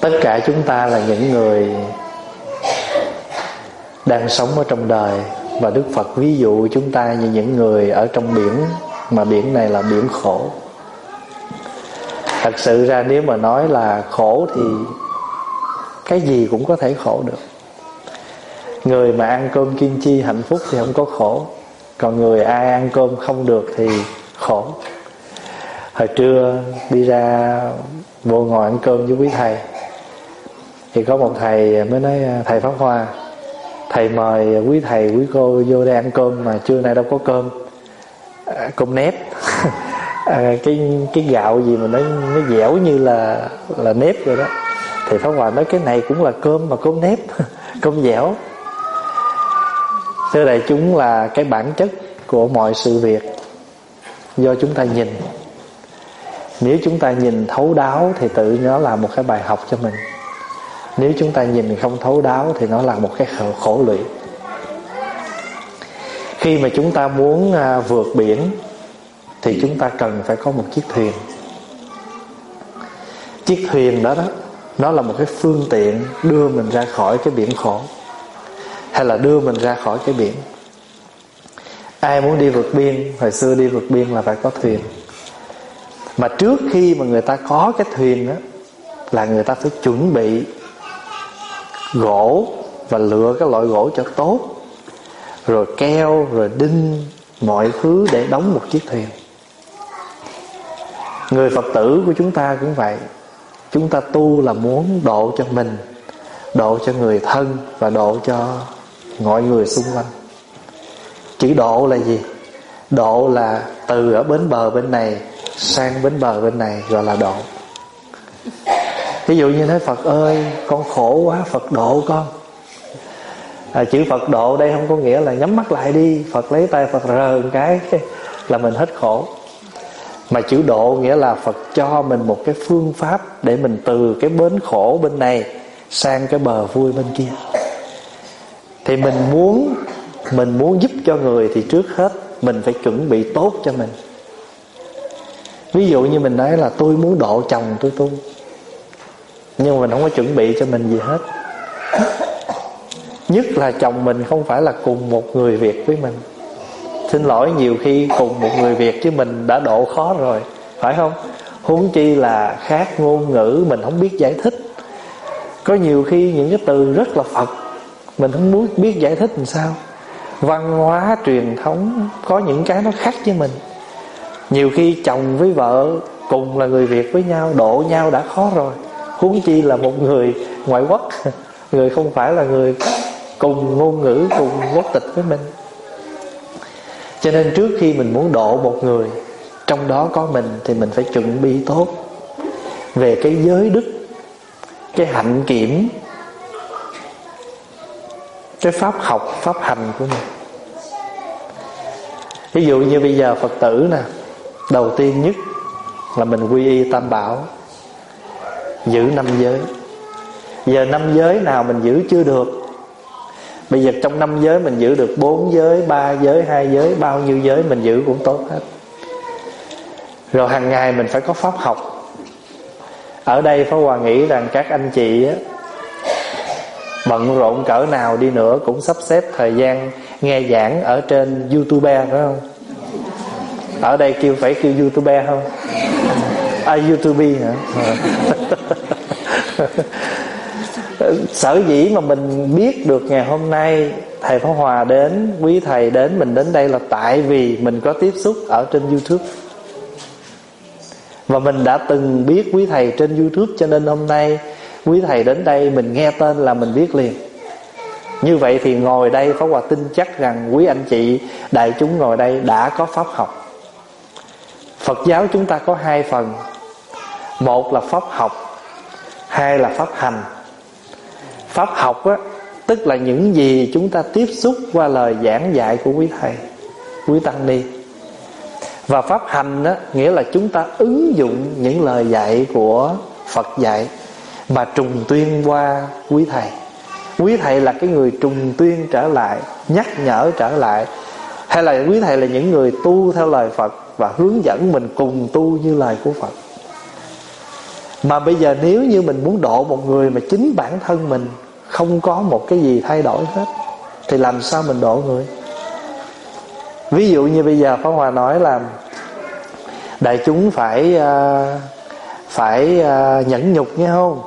Tất cả chúng ta là những người đang sống ở trong đời, và Đức Phật ví dụ chúng ta như những người ở trong biển, mà biển này là biển khổ. Thật sự ra nếu mà nói là khổ thì cái gì cũng có thể khổ được. Người mà ăn cơm kiêng chi hạnh phúc thì không có khổ, còn người ai ăn cơm không được thì khổ. Hồi trưa đi ra vô ngồi ăn cơm với quý thầy, thì có một thầy mới nói: thầy Pháp Hoa, thầy mời quý thầy quý cô vô đây ăn cơm mà trưa nay đâu có cơm, cơm nếp. Cái gạo gì mà nó dẻo như là nếp rồi đó. Thì Pháp Hòa nói cái này cũng là cơm mà cơm nếp, cơm dẻo. Thưa đại chúng, là cái bản chất của mọi sự việc do chúng ta nhìn. Nếu chúng ta nhìn thấu đáo thì tự nó là một cái bài học cho mình. Nếu chúng ta nhìn không thấu đáo thì nó là một cái khổ lụy. Khi mà chúng ta muốn vượt biển thì chúng ta cần phải có một chiếc thuyền. Chiếc thuyền đó nó là một cái phương tiện đưa mình ra khỏi cái biển khổ, hay là đưa mình ra khỏi cái biển. Ai muốn đi vượt biên, hồi xưa đi vượt biên là phải có thuyền. Mà trước khi mà người ta có cái thuyền đó, là người ta phải chuẩn bị gỗ và lựa cái loại gỗ cho tốt, rồi keo, rồi đinh, mọi thứ để đóng một chiếc thuyền. Người Phật tử của chúng ta cũng vậy. Chúng ta tu là muốn độ cho mình, độ cho người thân, và độ cho mọi người xung quanh. Chữ độ là gì? Độ là từ ở bến bờ bên này sang bến bờ bên này, gọi là độ. Ví dụ như nói: Phật ơi, con khổ quá, Phật độ con. Chữ Phật độ đây không có nghĩa là nhắm mắt lại đi, Phật lấy tay Phật rờ một cái là mình hết khổ. Mà chữ độ nghĩa là Phật cho mình một cái phương pháp để mình từ cái bến khổ bên này sang cái bờ vui bên kia. Thì mình muốn giúp cho người thì trước hết mình phải chuẩn bị tốt cho mình. Ví dụ như mình nói là tôi muốn độ chồng tôi tu, nhưng mà mình không có chuẩn bị cho mình gì hết. Nhất là chồng mình không phải là cùng một người Việt với mình. Xin lỗi, nhiều khi cùng một người Việt chứ mình đã độ khó rồi, phải không? Huống chi là khác ngôn ngữ, mình không biết giải thích. Có nhiều khi những cái từ rất là Phật mình không muốn biết giải thích làm sao. Văn hóa truyền thống có những cái nó khác với mình. Nhiều khi chồng với vợ cùng là người Việt với nhau, độ nhau đã khó rồi, huống chi là một người ngoại quốc, người không phải là người cùng ngôn ngữ, cùng quốc tịch với mình. Cho nên trước khi mình muốn độ một người, trong đó có mình, thì mình phải chuẩn bị tốt về cái giới đức, cái hạnh kiểm, cái pháp học, pháp hành của mình. Ví dụ như bây giờ Phật tử nè, đầu tiên nhất là mình quy y Tam Bảo, giữ 5 giới. Giờ 5 giới nào mình giữ chưa được, bây giờ trong 5 giới mình giữ được 4 giới, 3 giới, 2 giới, bao nhiêu giới mình giữ cũng tốt hết. Rồi hàng ngày mình phải có pháp học. Ở đây Pháp Hòa nghĩ rằng các anh chị á, bận rộn cỡ nào đi nữa cũng sắp xếp thời gian nghe giảng ở trên YouTube, phải không? Ở đây phải kêu YouTube không? YouTube hả? Sở dĩ mà mình biết được ngày hôm nay thầy Pháp Hòa đến, quý thầy đến, mình đến đây là tại vì mình có tiếp xúc ở trên YouTube. Và mình đã từng biết quý thầy trên YouTube, cho nên hôm nay quý thầy đến đây mình nghe tên là mình biết liền. Như vậy thì ngồi đây Pháp Hòa tin chắc rằng quý anh chị đại chúng ngồi đây đã có pháp học. Phật giáo chúng ta có 2 phần. Một là pháp học, 2 là pháp hành. Pháp học á, tức là những gì chúng ta tiếp xúc qua lời giảng dạy của quý thầy, quý tăng ni. Và pháp hành á, nghĩa là chúng ta ứng dụng những lời dạy của Phật dạy mà trùng tuyên qua quý thầy. Quý thầy là cái người trùng tuyên trở lại, nhắc nhở trở lại, hay là quý thầy là những người tu theo lời Phật và hướng dẫn mình cùng tu như lời của Phật. Mà bây giờ nếu như mình muốn độ một người mà chính bản thân mình không có một cái gì thay đổi hết, thì làm sao mình độ người? Ví dụ như bây giờ Pháp Hòa nói là đại chúng phải nhẫn nhục nghe không?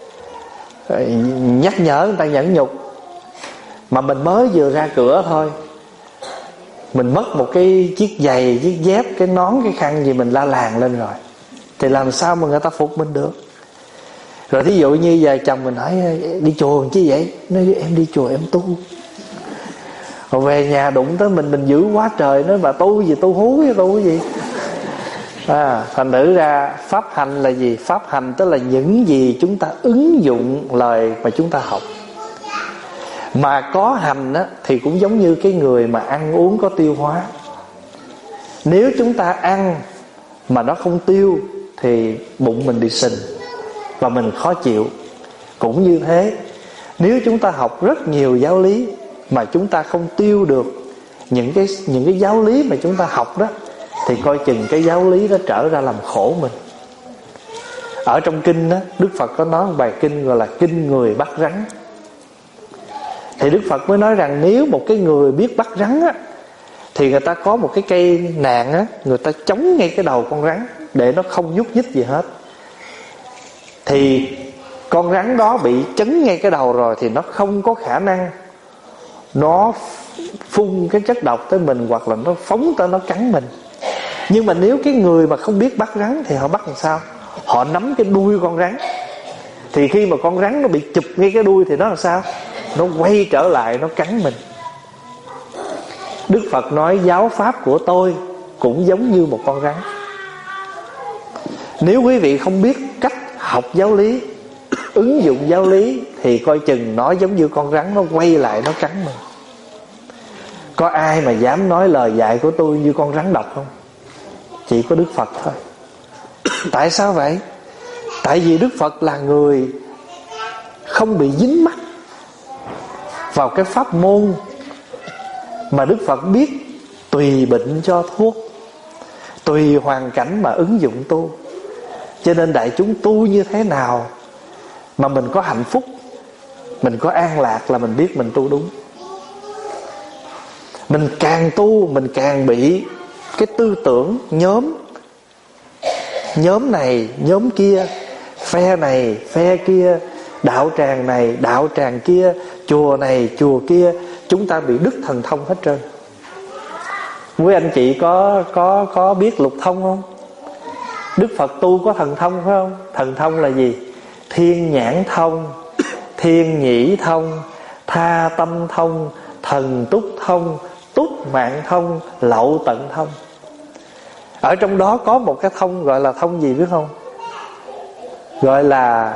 Nhắc nhở người ta nhẫn nhục. Mà mình mới vừa ra cửa thôi, mình mất một cái chiếc giày, chiếc dép, cái nón, cái khăn gì mình la làng lên rồi, thì làm sao mà người ta phục mình được? Rồi thí dụ như giờ chồng mình hỏi đi chùa chứ vậy, nói em đi chùa em tu. Rồi về nhà đụng tới mình dữ quá trời, nói bà tu gì, tu hú với tu cái gì. Thành thử ra pháp hành là gì? Pháp hành tức là những gì chúng ta ứng dụng lời mà chúng ta học. Mà có hành á, thì cũng giống như cái người mà ăn uống có tiêu hóa. Nếu chúng ta ăn mà nó không tiêu thì bụng mình bị sình và mình khó chịu. Cũng như thế, nếu chúng ta học rất nhiều giáo lý mà chúng ta không tiêu được những cái giáo lý mà chúng ta học đó, thì coi chừng cái giáo lý đó trở ra làm khổ mình. Ở trong kinh đó, Đức Phật có nói một bài kinh gọi là kinh người bắt rắn. Thì Đức Phật mới nói rằng nếu một cái người biết bắt rắn á, thì người ta có một cái cây nạn á, người ta chống ngay cái đầu con rắn để nó không nhúc nhích gì hết. Thì con rắn đó bị chấn ngay cái đầu rồi thì nó không có khả năng nó phun cái chất độc tới mình, hoặc là nó phóng tới nó cắn mình. Nhưng mà nếu cái người mà không biết bắt rắn thì họ bắt làm sao? Họ nắm cái đuôi con rắn. Thì khi mà con rắn nó bị chụp ngay cái đuôi thì nó làm sao? Nó quay trở lại nó cắn mình. Đức Phật nói giáo pháp của tôi cũng giống như một con rắn. Nếu quý vị không biết cách học giáo lý, ứng dụng giáo lý, thì coi chừng nó giống như con rắn, nó quay lại nó cắn mình. Có ai mà dám nói lời dạy của tôi như con rắn độc không? Chỉ có Đức Phật thôi. Tại sao vậy? Tại vì Đức Phật là người không bị dính mắc vào cái pháp môn mà Đức Phật biết tùy bệnh cho thuốc, tùy hoàn cảnh mà ứng dụng tu. Cho nên đại chúng tu như thế nào mà mình có hạnh phúc, mình có an lạc là mình biết mình tu đúng. Mình càng tu mình càng bị cái tư tưởng nhóm này nhóm kia, phe này phe kia, đạo tràng này đạo tràng kia, chùa này chùa kia. Chúng ta bị đứt thần thông hết trơn. Quý anh chị có biết lục thông không? Đức Phật tu có thần thông phải không? Thần thông là gì? Thiên nhãn thông, thiên nhĩ thông, tha tâm thông, thần túc thông, túc mạng thông, lậu tận thông. Ở trong đó có một cái thông gọi là thông gì biết không? Gọi là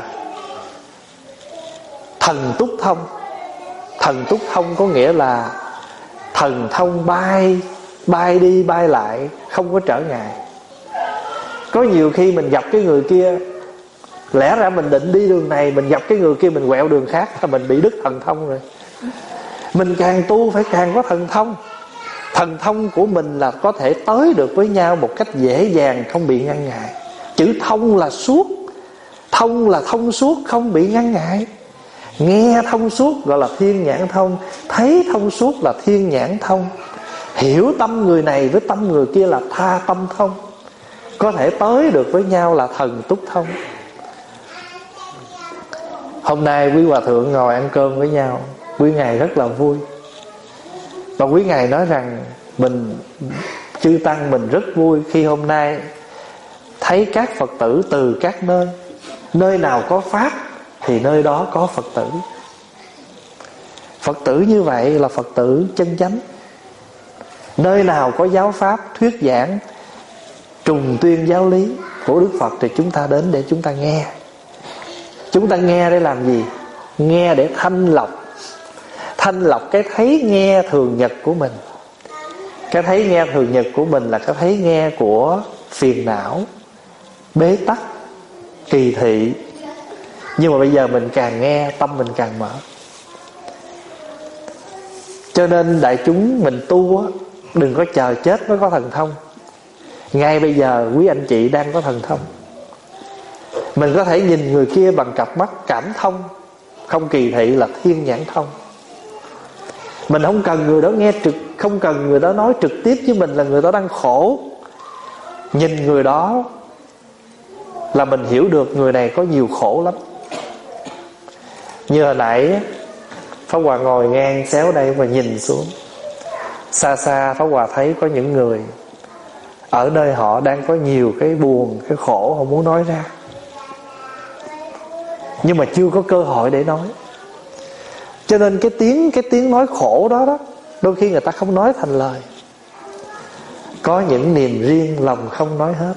thần túc thông. Thần túc thông có nghĩa là thần thông bay đi bay lại, không có trở ngại. Có nhiều khi mình gặp cái người kia, lẽ ra mình định đi đường này, mình gặp cái người kia mình quẹo đường khác là mình bị đứt thần thông rồi. Mình càng tu phải càng có thần thông. Thần thông của mình là có thể tới được với nhau một cách dễ dàng, không bị ngăn ngại. Chữ thông là suốt, thông là thông suốt, không bị ngăn ngại. Nghe thông suốt gọi là thiên nhãn thông, thấy thông suốt là thiên nhãn thông, hiểu tâm người này với tâm người kia là tha tâm thông. Có thể tới được với nhau là thần túc thông. Hôm nay quý hòa thượng ngồi ăn cơm với nhau, quý ngài rất là vui. Và quý ngài nói rằng mình, chư tăng mình rất vui khi hôm nay thấy các Phật tử từ các nơi nào có pháp thì nơi đó có Phật tử. Phật tử như vậy là Phật tử chân chánh. Nơi nào có giáo pháp thuyết giảng trùng tuyên giáo lý của Đức Phật thì chúng ta đến để chúng ta nghe. Chúng ta nghe để làm gì? Nghe để thanh lọc cái thấy nghe thường nhật của mình. Cái thấy nghe thường nhật của mình là cái thấy nghe của phiền não, bế tắc, kỳ thị. Nhưng mà bây giờ mình càng nghe, tâm mình càng mở. Cho nên đại chúng mình tu á, đừng có chờ chết mới có thần thông. Ngay bây giờ quý anh chị đang có thần thông. Mình có thể nhìn người kia bằng cặp mắt cảm thông, không kỳ thị, là thiên nhãn thông. Mình không cần người đó nghe trực, không cần người đó nói trực tiếp với mình là người đó đang khổ. Nhìn người đó là mình hiểu được người này có nhiều khổ lắm. Như hồi nãy Pháp Hòa ngồi ngang xéo đây và nhìn xuống, xa xa Pháp Hòa thấy có những người ở nơi họ đang có nhiều cái buồn, cái khổ họ muốn nói ra, nhưng mà chưa có cơ hội để nói. Cho nên cái tiếng nói khổ đó đôi khi người ta không nói thành lời. Có những niềm riêng lòng không nói hết.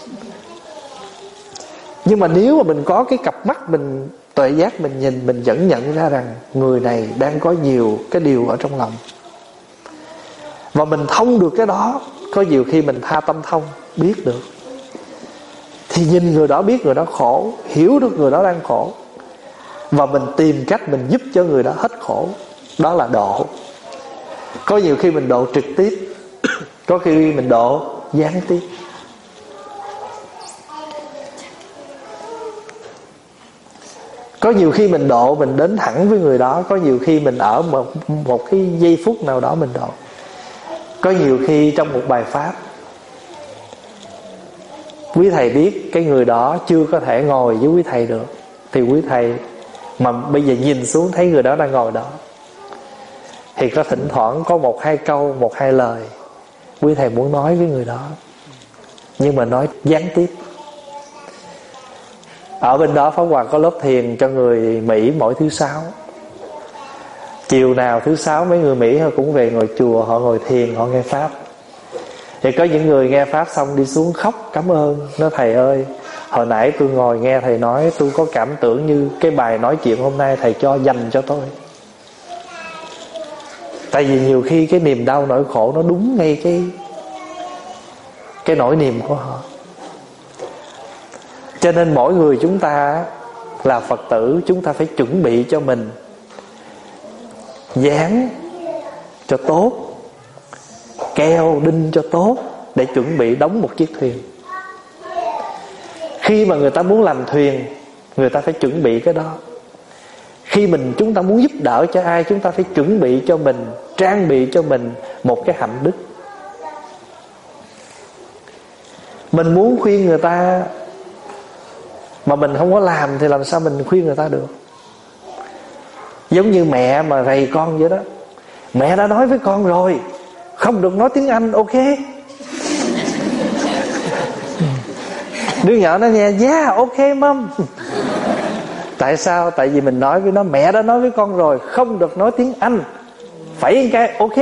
Nhưng mà nếu mà mình có cái cặp mắt mình tuệ giác, mình nhìn, mình vẫn nhận ra rằng người này đang có nhiều cái điều ở trong lòng, và mình thông được cái đó. Có nhiều khi mình tha tâm thông, biết được, thì nhìn người đó biết người đó khổ, hiểu được người đó đang khổ, và mình tìm cách mình giúp cho người đó hết khổ. Đó là độ. Có nhiều khi mình độ trực tiếp, có khi mình độ gián tiếp. Có nhiều khi mình độ, mình đến thẳng với người đó. Có nhiều khi mình ở một cái giây phút nào đó mình độ. Có nhiều khi trong một bài pháp, quý thầy biết cái người đó chưa có thể ngồi với quý thầy được, thì quý thầy mà bây giờ nhìn xuống thấy người đó đang ngồi đó, thì có thỉnh thoảng có một hai câu, một hai lời quý thầy muốn nói với người đó, nhưng mà nói gián tiếp. Ở bên đó Pháp Hòa có lớp thiền cho người Mỹ mỗi thứ Sáu. Chiều nào thứ Sáu mấy người Mỹ họ cũng về ngồi chùa, họ ngồi thiền, họ nghe Pháp. Thì có những người nghe Pháp xong đi xuống khóc cảm ơn, nói thầy ơi, hồi nãy tôi ngồi nghe thầy nói, tôi có cảm tưởng như cái bài nói chuyện hôm nay thầy cho dành cho tôi. Tại vì nhiều khi cái niềm đau nỗi khổ nó đúng ngay cái nỗi niềm của họ. Cho nên mỗi người chúng ta là Phật tử, chúng ta phải chuẩn bị cho mình dán cho tốt, keo đinh cho tốt, để chuẩn bị đóng một chiếc thuyền. Khi mà người ta muốn làm thuyền, người ta phải chuẩn bị cái đó. Khi chúng ta muốn giúp đỡ cho ai, chúng ta phải chuẩn bị cho mình, trang bị cho mình một cái hạnh đức. Mình muốn khuyên người ta mà mình không có làm thì làm sao mình khuyên người ta được? Giống như mẹ mà rầy con vậy đó. Mẹ đã nói với con rồi, không được nói tiếng Anh, ok? Đứa nhỏ nó nghe, yeah, ok mom. Tại sao? Tại vì mình nói với nó, mẹ đã nói với con rồi, không được nói tiếng Anh, phải cái ok.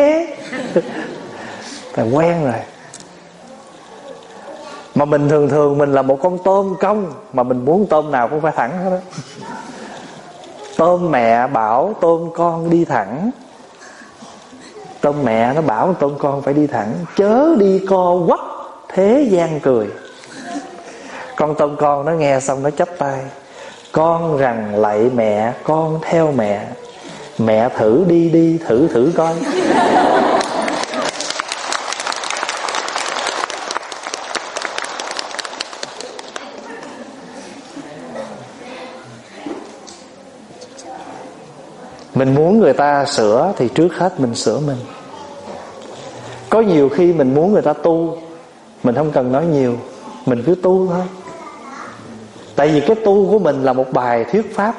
Tại quen rồi. Mà mình thường mình là một con tôm công, mà mình muốn tôm nào cũng phải thẳng hết đó. Tôm mẹ bảo tôm con đi thẳng, tôm mẹ nó bảo tôm con phải đi thẳng, chớ đi co quắp thế gian cười. Con tôm con nó nghe xong nó chắp tay, con rằng lạy mẹ, con theo mẹ, mẹ thử đi thử coi. Mình muốn người ta sửa thì trước hết mình sửa mình. Có nhiều khi mình muốn người ta tu, mình không cần nói nhiều, mình cứ tu thôi. Tại vì cái tu của mình là một bài thuyết pháp.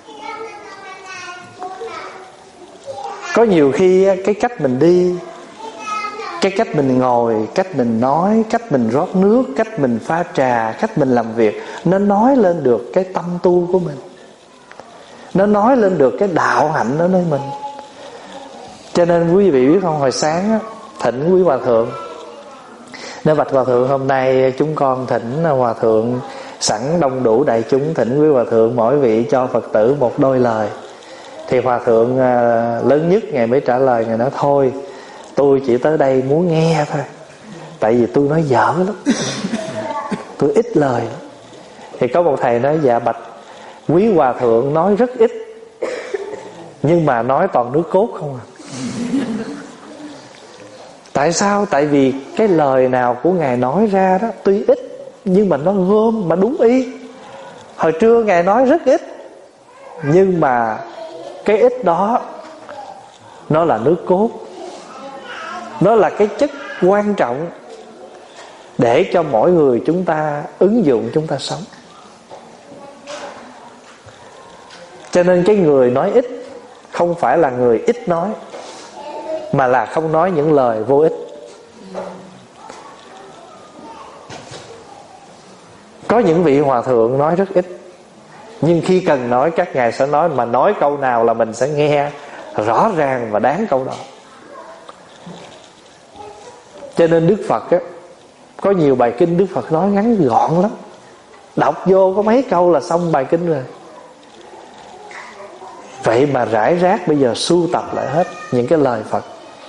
Có nhiều khi cái cách mình đi, cái cách mình ngồi, cách mình nói, cách mình rót nước, cách mình pha trà, cách mình làm việc, nó nói lên được cái tâm tu của mình, nó nói lên được cái đạo hạnh ở nơi mình. Cho nên quý vị biết không, hồi sáng á, thỉnh quý hòa thượng, nếu bạch hòa thượng hôm nay chúng con thỉnh hòa thượng, sẵn đông đủ đại chúng, thỉnh quý hòa thượng mỗi vị cho Phật tử một đôi lời. Thì hòa thượng lớn nhất ngày mới trả lời, ngày nói thôi, tôi chỉ tới đây muốn nghe thôi, tại vì tôi nói dở lắm, tôi ít lời. Thì có một thầy nói, dạ bạch quý hòa thượng nói rất ít, nhưng mà nói toàn nước cốt không à. Tại sao? Tại vì cái lời nào của ngài nói ra đó tuy ít, nhưng mà nó gom, mà đúng ý. Hồi trưa Ngài nói rất ít, nhưng mà cái ít đó nó là nước cốt, nó là cái chất quan trọng để cho mỗi người chúng ta ứng dụng, chúng ta sống. Cho nên cái người nói ít không phải là người ít nói, mà là không nói những lời vô ích. Có những vị hòa thượng nói rất ít, nhưng khi cần nói các ngài sẽ nói, mà nói câu nào là mình sẽ nghe rõ ràng và đáng câu đó. Cho nên Đức Phật á, có nhiều bài kinh Đức Phật nói ngắn gọn lắm, đọc vô có mấy câu là xong bài kinh rồi. Vậy mà rải rác bây giờ sưu tập lại hết những cái lời Phật.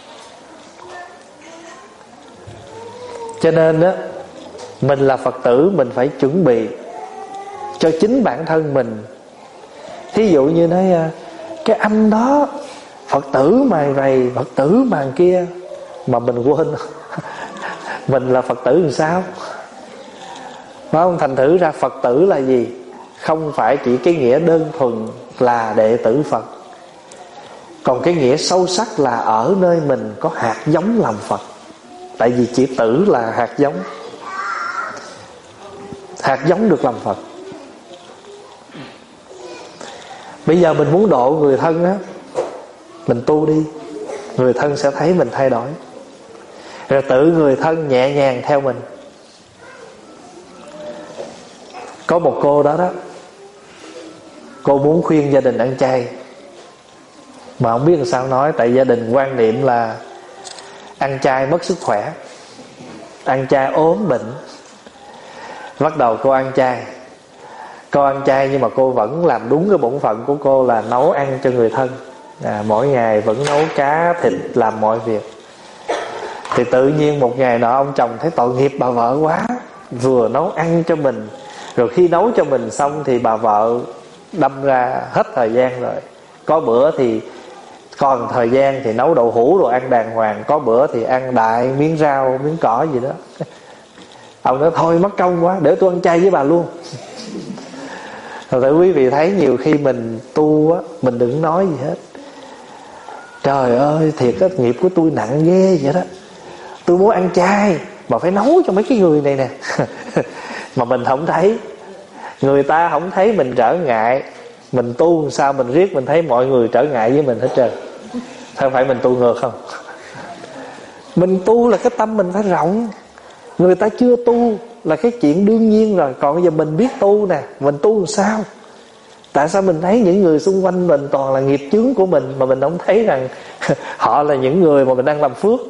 Cho nên á, mình là Phật tử, mình phải chuẩn bị cho chính bản thân mình. Thí dụ như nói cái anh đó Phật tử mà vậy, Phật tử mà kia, mà mình quên mình là Phật tử làm sao? Phải không? Thành thử ra Phật tử là gì? Không phải chỉ cái nghĩa đơn thuần là đệ tử Phật, còn cái nghĩa sâu sắc là ở nơi mình có hạt giống làm Phật. Tại vì chỉ tử là hạt giống, hạt giống được làm Phật. Bây giờ mình muốn độ người thân á, mình tu đi, người thân sẽ thấy mình thay đổi, rồi tự người thân nhẹ nhàng theo mình. Có một cô đó, cô muốn khuyên gia đình ăn chay, mà không biết làm sao nói. Tại gia đình quan niệm là ăn chay mất sức khỏe, ăn chay ốm bệnh. Bắt đầu cô ăn chay. Cô ăn chay nhưng mà cô vẫn làm đúng cái bổn phận của cô là nấu ăn cho người thân. Mỗi ngày vẫn nấu cá, thịt, làm mọi việc. Thì tự nhiên một ngày nọ ông chồng thấy tội nghiệp bà vợ quá, vừa nấu ăn cho mình, rồi khi nấu cho mình xong thì bà vợ đâm ra hết thời gian rồi. Có bữa thì còn thời gian thì nấu đậu hũ rồi ăn đàng hoàng, có bữa thì ăn đại miếng rau, miếng cỏ gì đó. Ông nói thôi mất công quá, để tôi ăn chay với bà luôn. Thật sự quý vị thấy nhiều khi mình tu á, mình đừng nói gì hết. Trời ơi, thiệt á, nghiệp của tôi nặng ghê vậy đó. Tôi muốn ăn chay mà phải nấu cho mấy cái người này nè. Mà mình không thấy, người ta không thấy mình trở ngại. Mình tu sao mình riết mình thấy mọi người trở ngại với mình hết trơn. Sao phải mình tu ngược không? Mình tu là cái tâm mình phải rộng. Người ta chưa tu là cái chuyện đương nhiên rồi. Còn bây giờ mình biết tu nè, mình tu làm sao? Tại sao mình thấy những người xung quanh mình toàn là nghiệp chướng của mình, mà mình không thấy rằng họ là những người mà mình đang làm phước?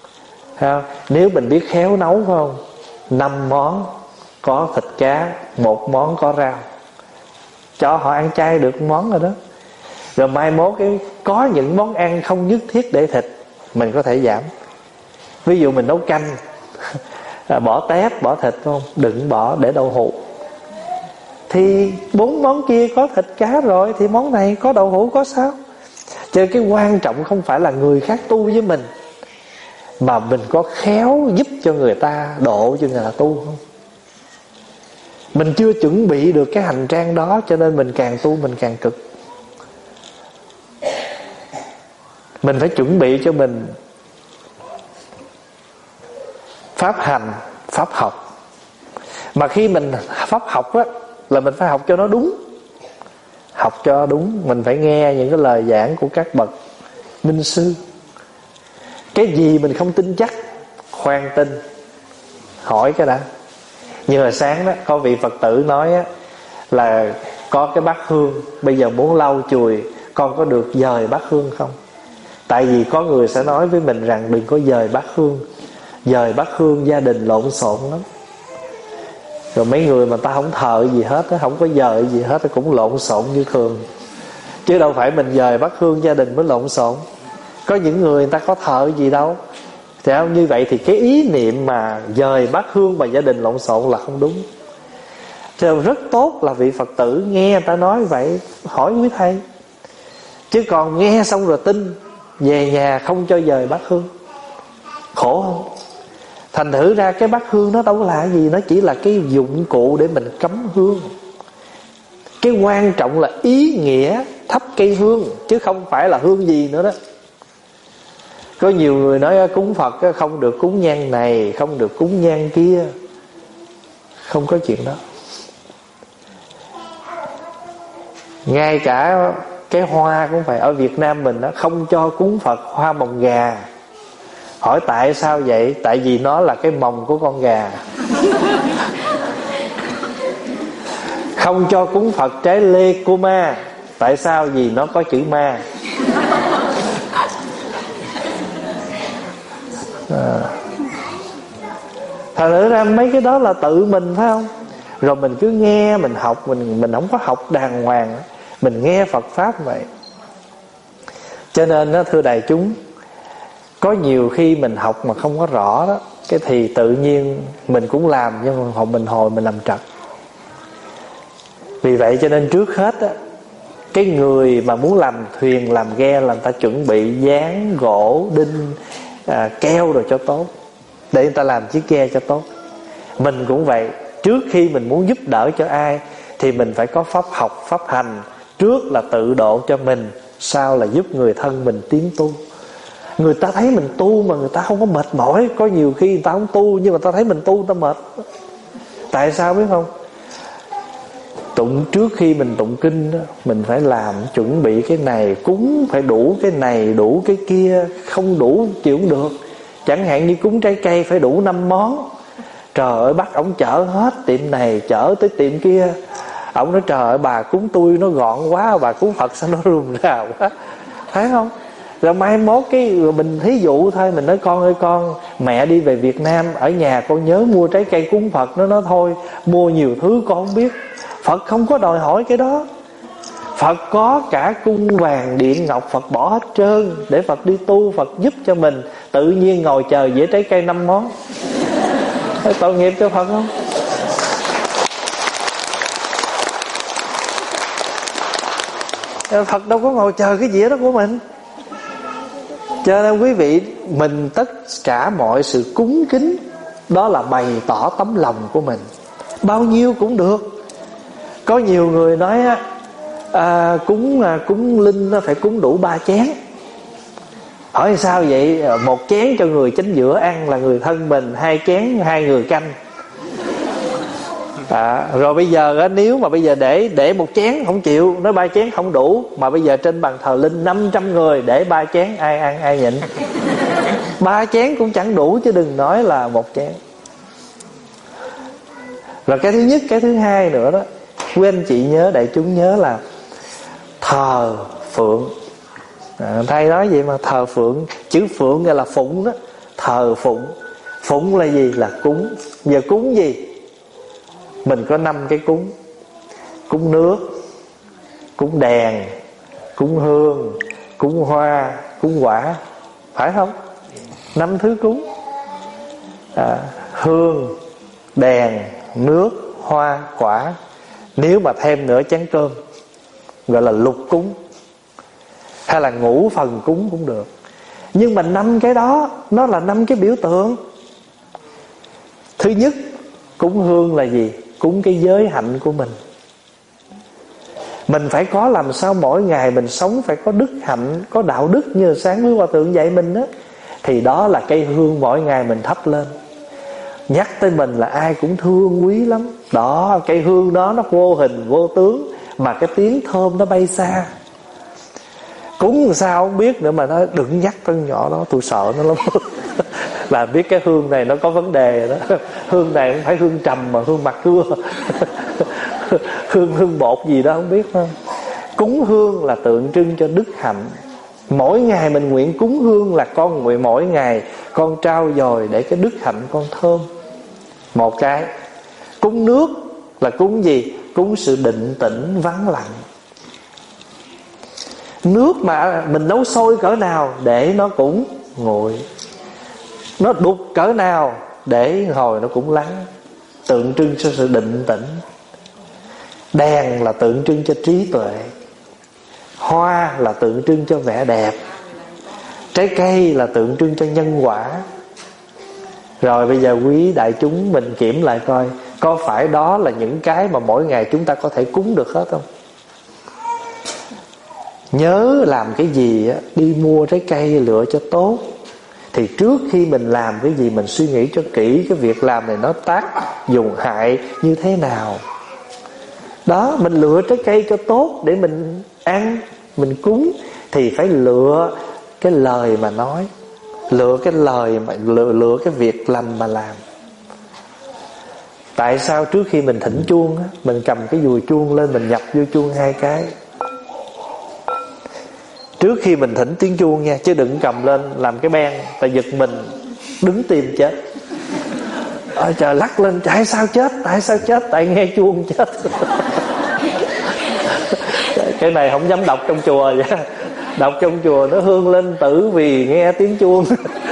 Nếu mình biết khéo nấu, phải không? 5 món có thịt cá, 1 món có rau, cho họ ăn chay được món rồi đó. Rồi mai mốt có những món ăn không nhất thiết để thịt, mình có thể giảm. Ví dụ mình nấu canh bỏ tép, bỏ thịt, không? Đừng bỏ để đậu hũ. Thì 4 món kia có thịt cá rồi, thì món này có đậu hũ có sao? Cho nên cái quan trọng không phải là người khác tu với mình, mà mình có khéo giúp cho người ta, độ cho người ta tu không? Mình chưa chuẩn bị được cái hành trang đó, cho nên mình càng tu mình càng cực. Mình phải chuẩn bị cho mình pháp hành, pháp học. Mà khi mình pháp học á, là mình phải học cho nó đúng. Học cho đúng, mình phải nghe những cái lời giảng của các bậc minh sư. Cái gì mình không tin chắc, khoan tin, hỏi cái đã. Như là sáng đó, có vị Phật tử nói á, là có cái bát hương, bây giờ muốn lau chùi, con có được dời bát hương không? Tại vì có người sẽ nói với mình rằng đừng có dời bát hương. Dời bát hương gia đình lộn xộn lắm. Rồi mấy người mà ta không thờ gì hết, không có dời gì hết, cũng lộn xộn như thường. Chứ đâu phải mình dời bát hương gia đình mới lộn xộn. Có những người ta có thờ gì đâu. Thì như vậy thì cái ý niệm mà dời bát hương và gia đình lộn xộn là không đúng. Cho nên rất tốt là vị Phật tử nghe người ta nói vậy, hỏi quý thầy. Chứ còn nghe xong rồi tin, về nhà không cho dời bát hương, khổ không? Thành thử ra cái bát hương nó đâu có là gì, nó chỉ là cái dụng cụ để mình cắm hương. Cái quan trọng là ý nghĩa thắp cây hương, chứ không phải là hương gì nữa đó. Có nhiều người nói cúng Phật không được cúng nhang này, không được cúng nhang kia. Không có chuyện đó. Ngay cả cái hoa cũng phải. Ở Việt Nam mình đó, không cho cúng Phật hoa mồng gà. Hỏi tại sao vậy? Tại vì nó là cái mồng của con gà. Không cho cúng Phật trái lê cô ma. Tại sao? Vì nó có chữ ma. Thật ra mấy cái đó là tự mình, phải không? Rồi mình cứ nghe, mình học, mình không có học đàng hoàng. Mình nghe Phật Pháp vậy. Cho nên đó, thưa đại chúng, có nhiều khi mình học mà không có rõ đó, cái thì tự nhiên mình cũng làm, nhưng mà mình hồi mình làm trật. Vì vậy cho nên trước hết á, cái người mà muốn làm thuyền, làm ghe là người ta chuẩn bị dán gỗ, đinh, keo rồi cho tốt, để người ta làm chiếc ghe cho tốt. Mình cũng vậy. Trước khi mình muốn giúp đỡ cho ai thì mình phải có pháp học, pháp hành. Trước là tự độ cho mình, sau là giúp người thân mình tiến tu. Người ta thấy mình tu mà người ta không có mệt mỏi. Có nhiều khi người ta không tu, nhưng mà ta thấy mình tu người ta mệt. Tại sao biết không? Trước khi mình tụng kinh đó, mình phải làm, chuẩn bị cái này, cúng phải đủ cái này, đủ cái kia. Không đủ chịu không được. Chẳng hạn như cúng trái cây phải đủ 5 món. Trời ơi, bắt ổng chở hết tiệm này, chở tới tiệm kia. Ổng nói trời ơi, bà cúng tôi nó gọn quá, bà cúng Phật sao nó rườm rà quá. Thấy không? Rồi mai mốt mình thí dụ thôi, mình nói con ơi con, mẹ đi về Việt Nam, ở nhà con nhớ mua trái cây cúng Phật. Nó nói thôi, mua nhiều thứ con không biết. Phật không có đòi hỏi cái đó. Phật có cả cung vàng điện ngọc, Phật bỏ hết trơn để Phật đi tu, Phật giúp cho mình. Tự nhiên ngồi chờ dĩa trái cây 5 món. Tội nghiệp cho Phật không? Phật đâu có ngồi chờ cái dĩa đó của mình. Cho nên quý vị, mình tất cả mọi sự cúng kính đó là bày tỏ tấm lòng của mình. Bao nhiêu cũng được. Có nhiều người nói cúng linh phải cúng đủ 3 chén. Hỏi sao vậy? 1 chén cho người chính giữa ăn là người thân mình, 2 chén 2 người canh. Rồi bây giờ nếu mà bây giờ để 1 chén không chịu, nói 3 chén không đủ, mà bây giờ trên bàn thờ linh 500 người để 3 chén, ai ăn ai nhịn. 3 chén cũng chẳng đủ, chứ đừng nói là 1 chén. Rồi cái thứ nhất, cái thứ hai nữa đó, quý anh chị nhớ, đại chúng nhớ là thờ phượng. Thầy nói vậy mà, thờ phượng. Chữ phượng gọi là phụng đó. Thờ phụng. Phụng là gì? Là cúng. Giờ cúng gì? Mình có 5 cái cúng. Cúng nước, cúng đèn, cúng hương, cúng hoa, cúng quả. Phải không? 5 thứ cúng. Hương, đèn, nước, hoa, quả. Nếu mà thêm nữa chén cơm, gọi là lục cúng, hay là ngũ phần cúng cũng được. Nhưng mà 5 cái đó, nó là 5 cái biểu tượng. Thứ nhất, cúng hương là gì? Cúng cái giới hạnh của mình. Mình phải có, làm sao mỗi ngày mình sống phải có đức hạnh, có đạo đức như sáng với Hòa Thượng dạy mình đó. Thì đó là cây hương mỗi ngày mình thắp lên. Nhắc tới mình là ai cũng thương quý lắm. Đó, cây hương đó nó vô hình vô tướng, mà cái tiếng thơm nó bay xa. Cúng làm sao không biết nữa, mà nó đừng nhắc con nhỏ đó, tôi sợ nó lắm. Là biết cái hương này nó có vấn đề rồi đó. Hương này không phải hương trầm mà hương bạc cưa. Hương bột gì đó không biết không. Cúng hương là tượng trưng cho đức hạnh. Mỗi ngày mình nguyện cúng hương là con nguyện mỗi ngày con trao dồi để cái đức hạnh con thơm. Một cái. Cúng nước là cúng gì? Cúng sự định tĩnh vắng lặng. Nước mà mình nấu sôi cỡ nào để nó cũng nguội, nó đục cỡ nào để hồi nó cũng lắng, tượng trưng cho sự định tĩnh. Đèn là tượng trưng cho trí tuệ. Hoa là tượng trưng cho vẻ đẹp. Trái cây là tượng trưng cho nhân quả. Rồi bây giờ quý đại chúng mình kiểm lại coi, Có phải đó là những cái mà mỗi ngày chúng ta có thể cúng được hết không? Nhớ làm cái gì á, đi mua trái cây lựa cho tốt. Thì trước khi mình làm cái gì mình suy nghĩ cho kỹ cái việc làm này nó tác dụng hại như thế nào. Đó, mình lựa trái cây cho tốt để mình ăn, mình cúng. Thì phải lựa cái lời mà nói, lựa cái lời mà lựa cái việc lành mà làm. Tại sao trước khi mình thỉnh chuông á, mình cầm cái dùi chuông lên, mình nhập vô chuông 2 cái trước khi mình thỉnh tiếng chuông nha, chứ đừng cầm lên làm cái beng, tại giật mình đứng tim chết. Trời, lắc lên, tại sao chết? Tại sao chết? Tại nghe chuông chết. Cái này không dám đọc trong chùa vậy. Đọc trong chùa nó hương lên tử vì nghe tiếng chuông.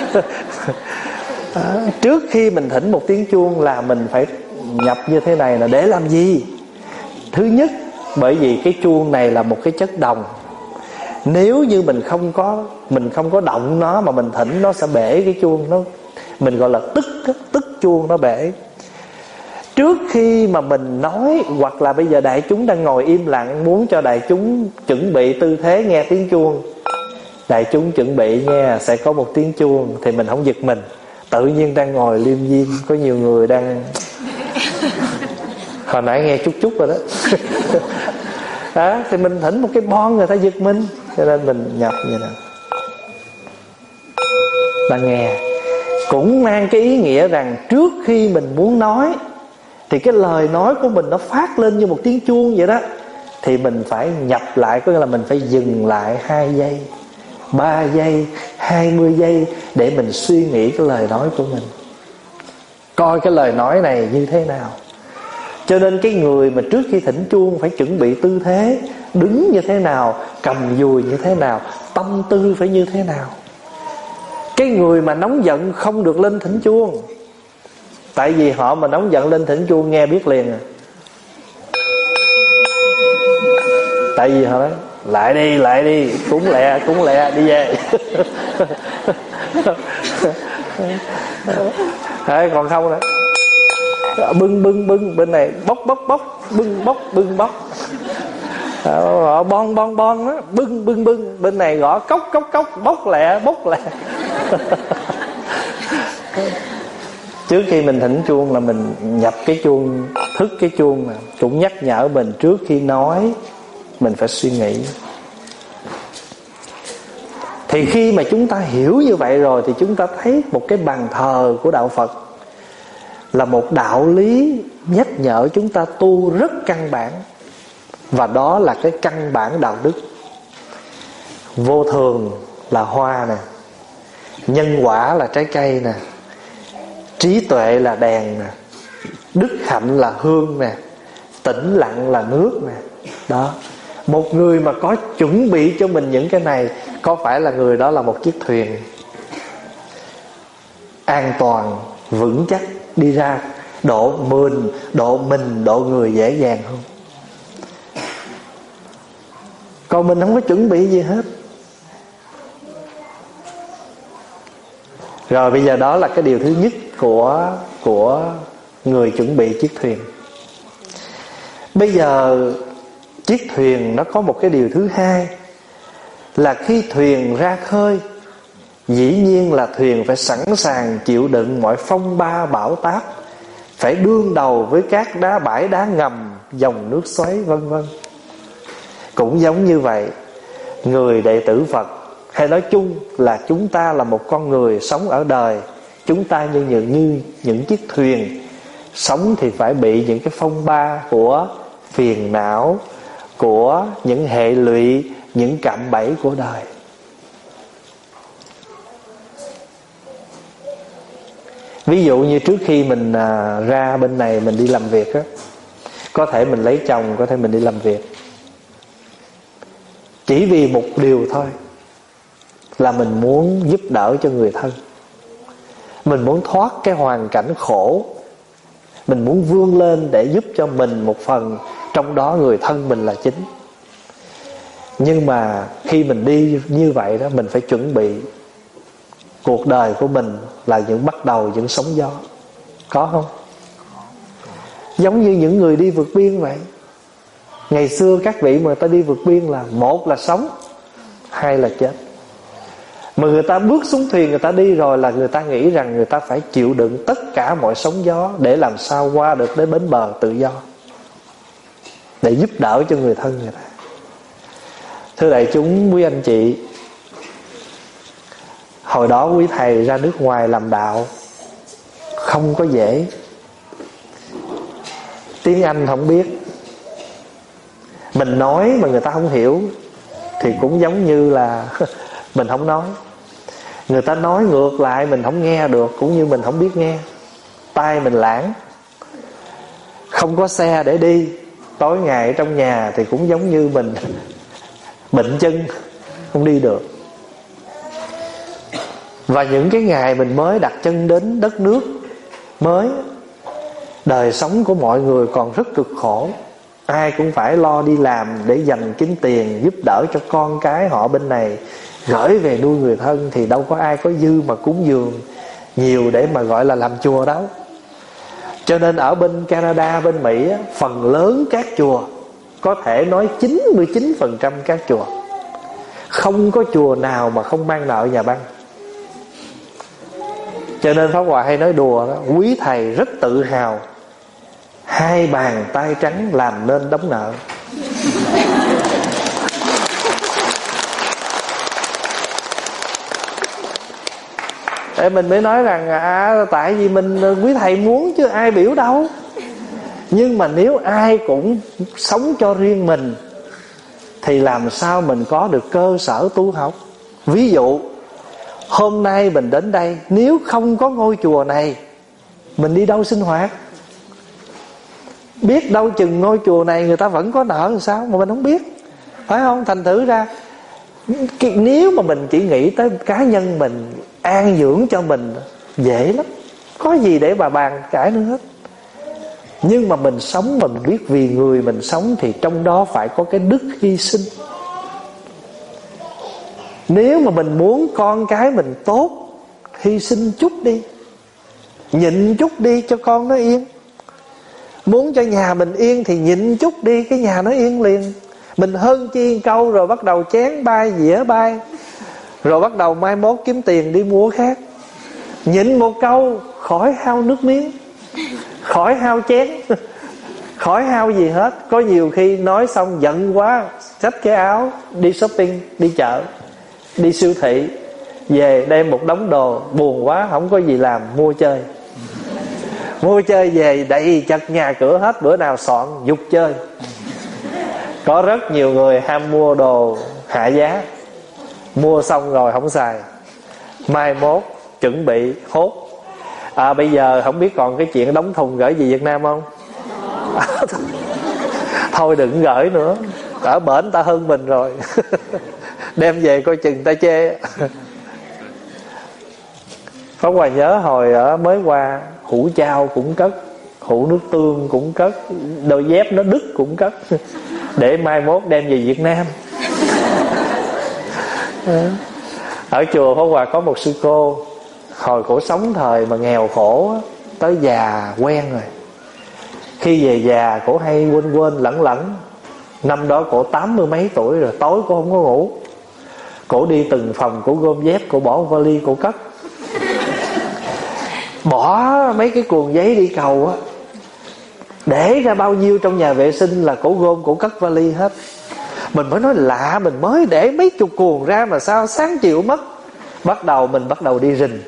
Trước khi mình thỉnh một tiếng chuông là mình phải nhập như thế này là để làm gì? Thứ nhất, bởi vì cái chuông này là một cái chất đồng. Nếu như mình không có động nó mà mình thỉnh, nó sẽ bể cái chuông. Mình gọi là tức chuông, nó bể. Trước khi mà mình nói, hoặc là bây giờ đại chúng đang ngồi im lặng, muốn cho đại chúng chuẩn bị tư thế nghe tiếng chuông. Đại chúng chuẩn bị nha, sẽ có một tiếng chuông. Thì mình không giật mình. Tự nhiên đang ngồi liêm diêm, có nhiều người đang hồi nãy nghe chút rồi đó. Đó, thì mình thỉnh một cái bon người ta giật mình. Cho nên mình nhập như này, ta nghe. Cũng mang cái ý nghĩa rằng trước khi mình muốn nói thì cái lời nói của mình nó phát lên như một tiếng chuông vậy đó. Thì mình phải nhập lại, có nghĩa là mình phải dừng lại 2 giây, 3 giây, 20 giây để mình suy nghĩ cái lời nói của mình, coi cái lời nói này như thế nào. Cho nên cái người mà trước khi thỉnh chuông phải chuẩn bị tư thế, đứng như thế nào, cầm dùi như thế nào, tâm tư phải như thế nào. Cái người mà nóng giận không được lên thỉnh chuông. Tại vì họ mà nóng giận lên thỉnh chuông nghe biết liền à. Tại vì họ nói lại đi, cúng lẹ đi về. Còn không nữa, bưng bên này bóc bưng bóc. Họ bon đó, bưng bên này gõ cốc bóc lẹ. Trước khi mình thỉnh chuông là mình nhập cái chuông, thức cái chuông mà cũng nhắc nhở mình trước khi nói mình phải suy nghĩ. Thì khi mà chúng ta hiểu như vậy rồi thì chúng ta thấy một cái bàn thờ của đạo Phật là một đạo lý nhắc nhở chúng ta tu rất căn bản. Và đó là cái căn bản đạo đức. Vô thường là hoa nè, nhân quả là trái cây nè, trí tuệ là đèn nè, đức hạnh là hương nè, tĩnh lặng là nước nè. Đó, một người mà có chuẩn bị cho mình những cái này, có phải là người đó là một chiếc thuyền an toàn, vững chắc đi ra độ người dễ dàng không? Còn mình không có chuẩn bị gì hết. Rồi bây giờ đó là cái điều thứ nhất của người chuẩn bị chiếc thuyền. Bây giờ chiếc thuyền nó có một cái điều thứ hai, là khi thuyền ra khơi, dĩ nhiên là thuyền phải sẵn sàng chịu đựng mọi phong ba bão táp, phải đương đầu với các bãi đá ngầm, dòng nước xoáy vân vân. Cũng giống như vậy, người đệ tử Phật, hay nói chung là chúng ta là một con người sống ở đời, chúng ta như những chiếc thuyền sống thì phải bị những cái phong ba của phiền não, của những hệ lụy, những cạm bẫy của đời. Ví dụ như trước khi mình ra bên này mình đi làm việc á, có thể mình lấy chồng, có thể mình đi làm việc, chỉ vì một điều thôi, là mình muốn giúp đỡ cho người thân, mình muốn thoát cái hoàn cảnh khổ, mình muốn vươn lên để giúp cho mình một phần, trong đó người thân mình là chính. Nhưng mà khi mình đi như vậy đó, mình phải chuẩn bị cuộc đời của mình là những bắt đầu, những sóng gió. Có không? Giống như những người đi vượt biên vậy. Ngày xưa các vị mà người ta đi vượt biên là một là sống, hai là chết. Mà người ta bước xuống thuyền, người ta đi rồi là người ta nghĩ rằng người ta phải chịu đựng tất cả mọi sóng gió để làm sao qua được đến bến bờ tự do, để giúp đỡ cho người thân người ta. Thưa đại chúng, quý anh chị, hồi đó quý thầy ra nước ngoài làm đạo không có dễ. Tiếng Anh không biết, mình nói mà người ta không hiểu thì cũng giống như là mình không nói. Người ta nói ngược lại mình không nghe được, cũng như mình không biết nghe. Tai mình lãng, không có xe để đi, tối ngày ở trong nhà thì cũng giống như mình bệnh chân, không đi được. Và những cái ngày mình mới đặt chân đến đất nước mới, đời sống của mọi người còn rất cực khổ. Ai cũng phải lo đi làm để dành kiếm tiền, giúp đỡ cho con cái họ bên này, gửi về nuôi người thân. Thì đâu có ai có dư mà cúng dường nhiều để mà gọi là làm chùa đâu. Cho nên ở bên Canada, bên Mỹ, phần lớn các chùa, có thể nói 99% các chùa, không có chùa nào mà không mang nợ nhà băng. Cho nên Pháp Hòa hay nói đùa đó, quý thầy rất tự hào 2 bàn tay trắng làm nên đóng nợ. Để mình mới nói rằng tại vì mình, quý thầy muốn chứ ai biểu đâu. Nhưng mà nếu ai cũng sống cho riêng mình thì làm sao mình có được cơ sở tu học. Ví dụ hôm nay mình đến đây, nếu không có ngôi chùa này, mình đi đâu sinh hoạt? Biết đâu chừng ngôi chùa này người ta vẫn có nợ làm sao mà mình không biết, phải không? Thành thử ra nếu mà mình chỉ nghĩ tới cá nhân mình, an dưỡng cho mình, dễ lắm, có gì để bà bàn cãi nữa hết. Nhưng mà mình sống, mình biết vì người mình sống thì trong đó phải có cái đức hy sinh. Nếu mà mình muốn con cái mình tốt, hy sinh chút đi, nhịn chút đi cho con nó yên. Muốn cho nhà mình yên thì nhịn chút đi, cái nhà nó yên liền. Mình hơn chi câu rồi bắt đầu chén bay, dĩa bay, rồi bắt đầu mai mốt kiếm tiền đi mua khác. Nhịn một câu khỏi hao nước miếng, khỏi hao chén, khỏi hao gì hết. Có nhiều khi nói xong giận quá, xách cái áo đi shopping, đi chợ, đi siêu thị, về đem một đống đồ, buồn quá không có gì làm, mua chơi. Mua chơi về đầy chật nhà cửa hết, bữa nào soạn dục chơi. Có rất nhiều người ham mua đồ hạ giá, mua xong rồi không xài, mai mốt chuẩn bị hốt. Bây giờ không biết còn cái chuyện đóng thùng gửi về Việt Nam không? Thôi đừng gửi nữa, ở bển ta hơn mình rồi. Đem về coi chừng ta chê. Pháp Hòa nhớ hồi ở mới qua, hũ chao cũng cất, hũ nước tương cũng cất, đôi dép nó đứt cũng cất, để mai mốt đem về Việt Nam. Ở chùa Pháp Hòa có một sư cô, hồi cổ sống thời mà nghèo khổ, tới già quen rồi. Khi về già cổ hay quên lẩn lẩn. Năm đó cổ 80 mấy tuổi rồi, tối cổ không có ngủ, cổ đi từng phòng, cổ gom dép, cổ bỏ vali, cổ cất. Bỏ mấy cái cuộn giấy đi cầu á, để ra bao nhiêu trong nhà vệ sinh là cổ gom, cổ cất vali hết. Mình mới nói lạ, mình mới để mấy chục cuộn ra mà sao sáng chiều mất. Mình bắt đầu đi rình.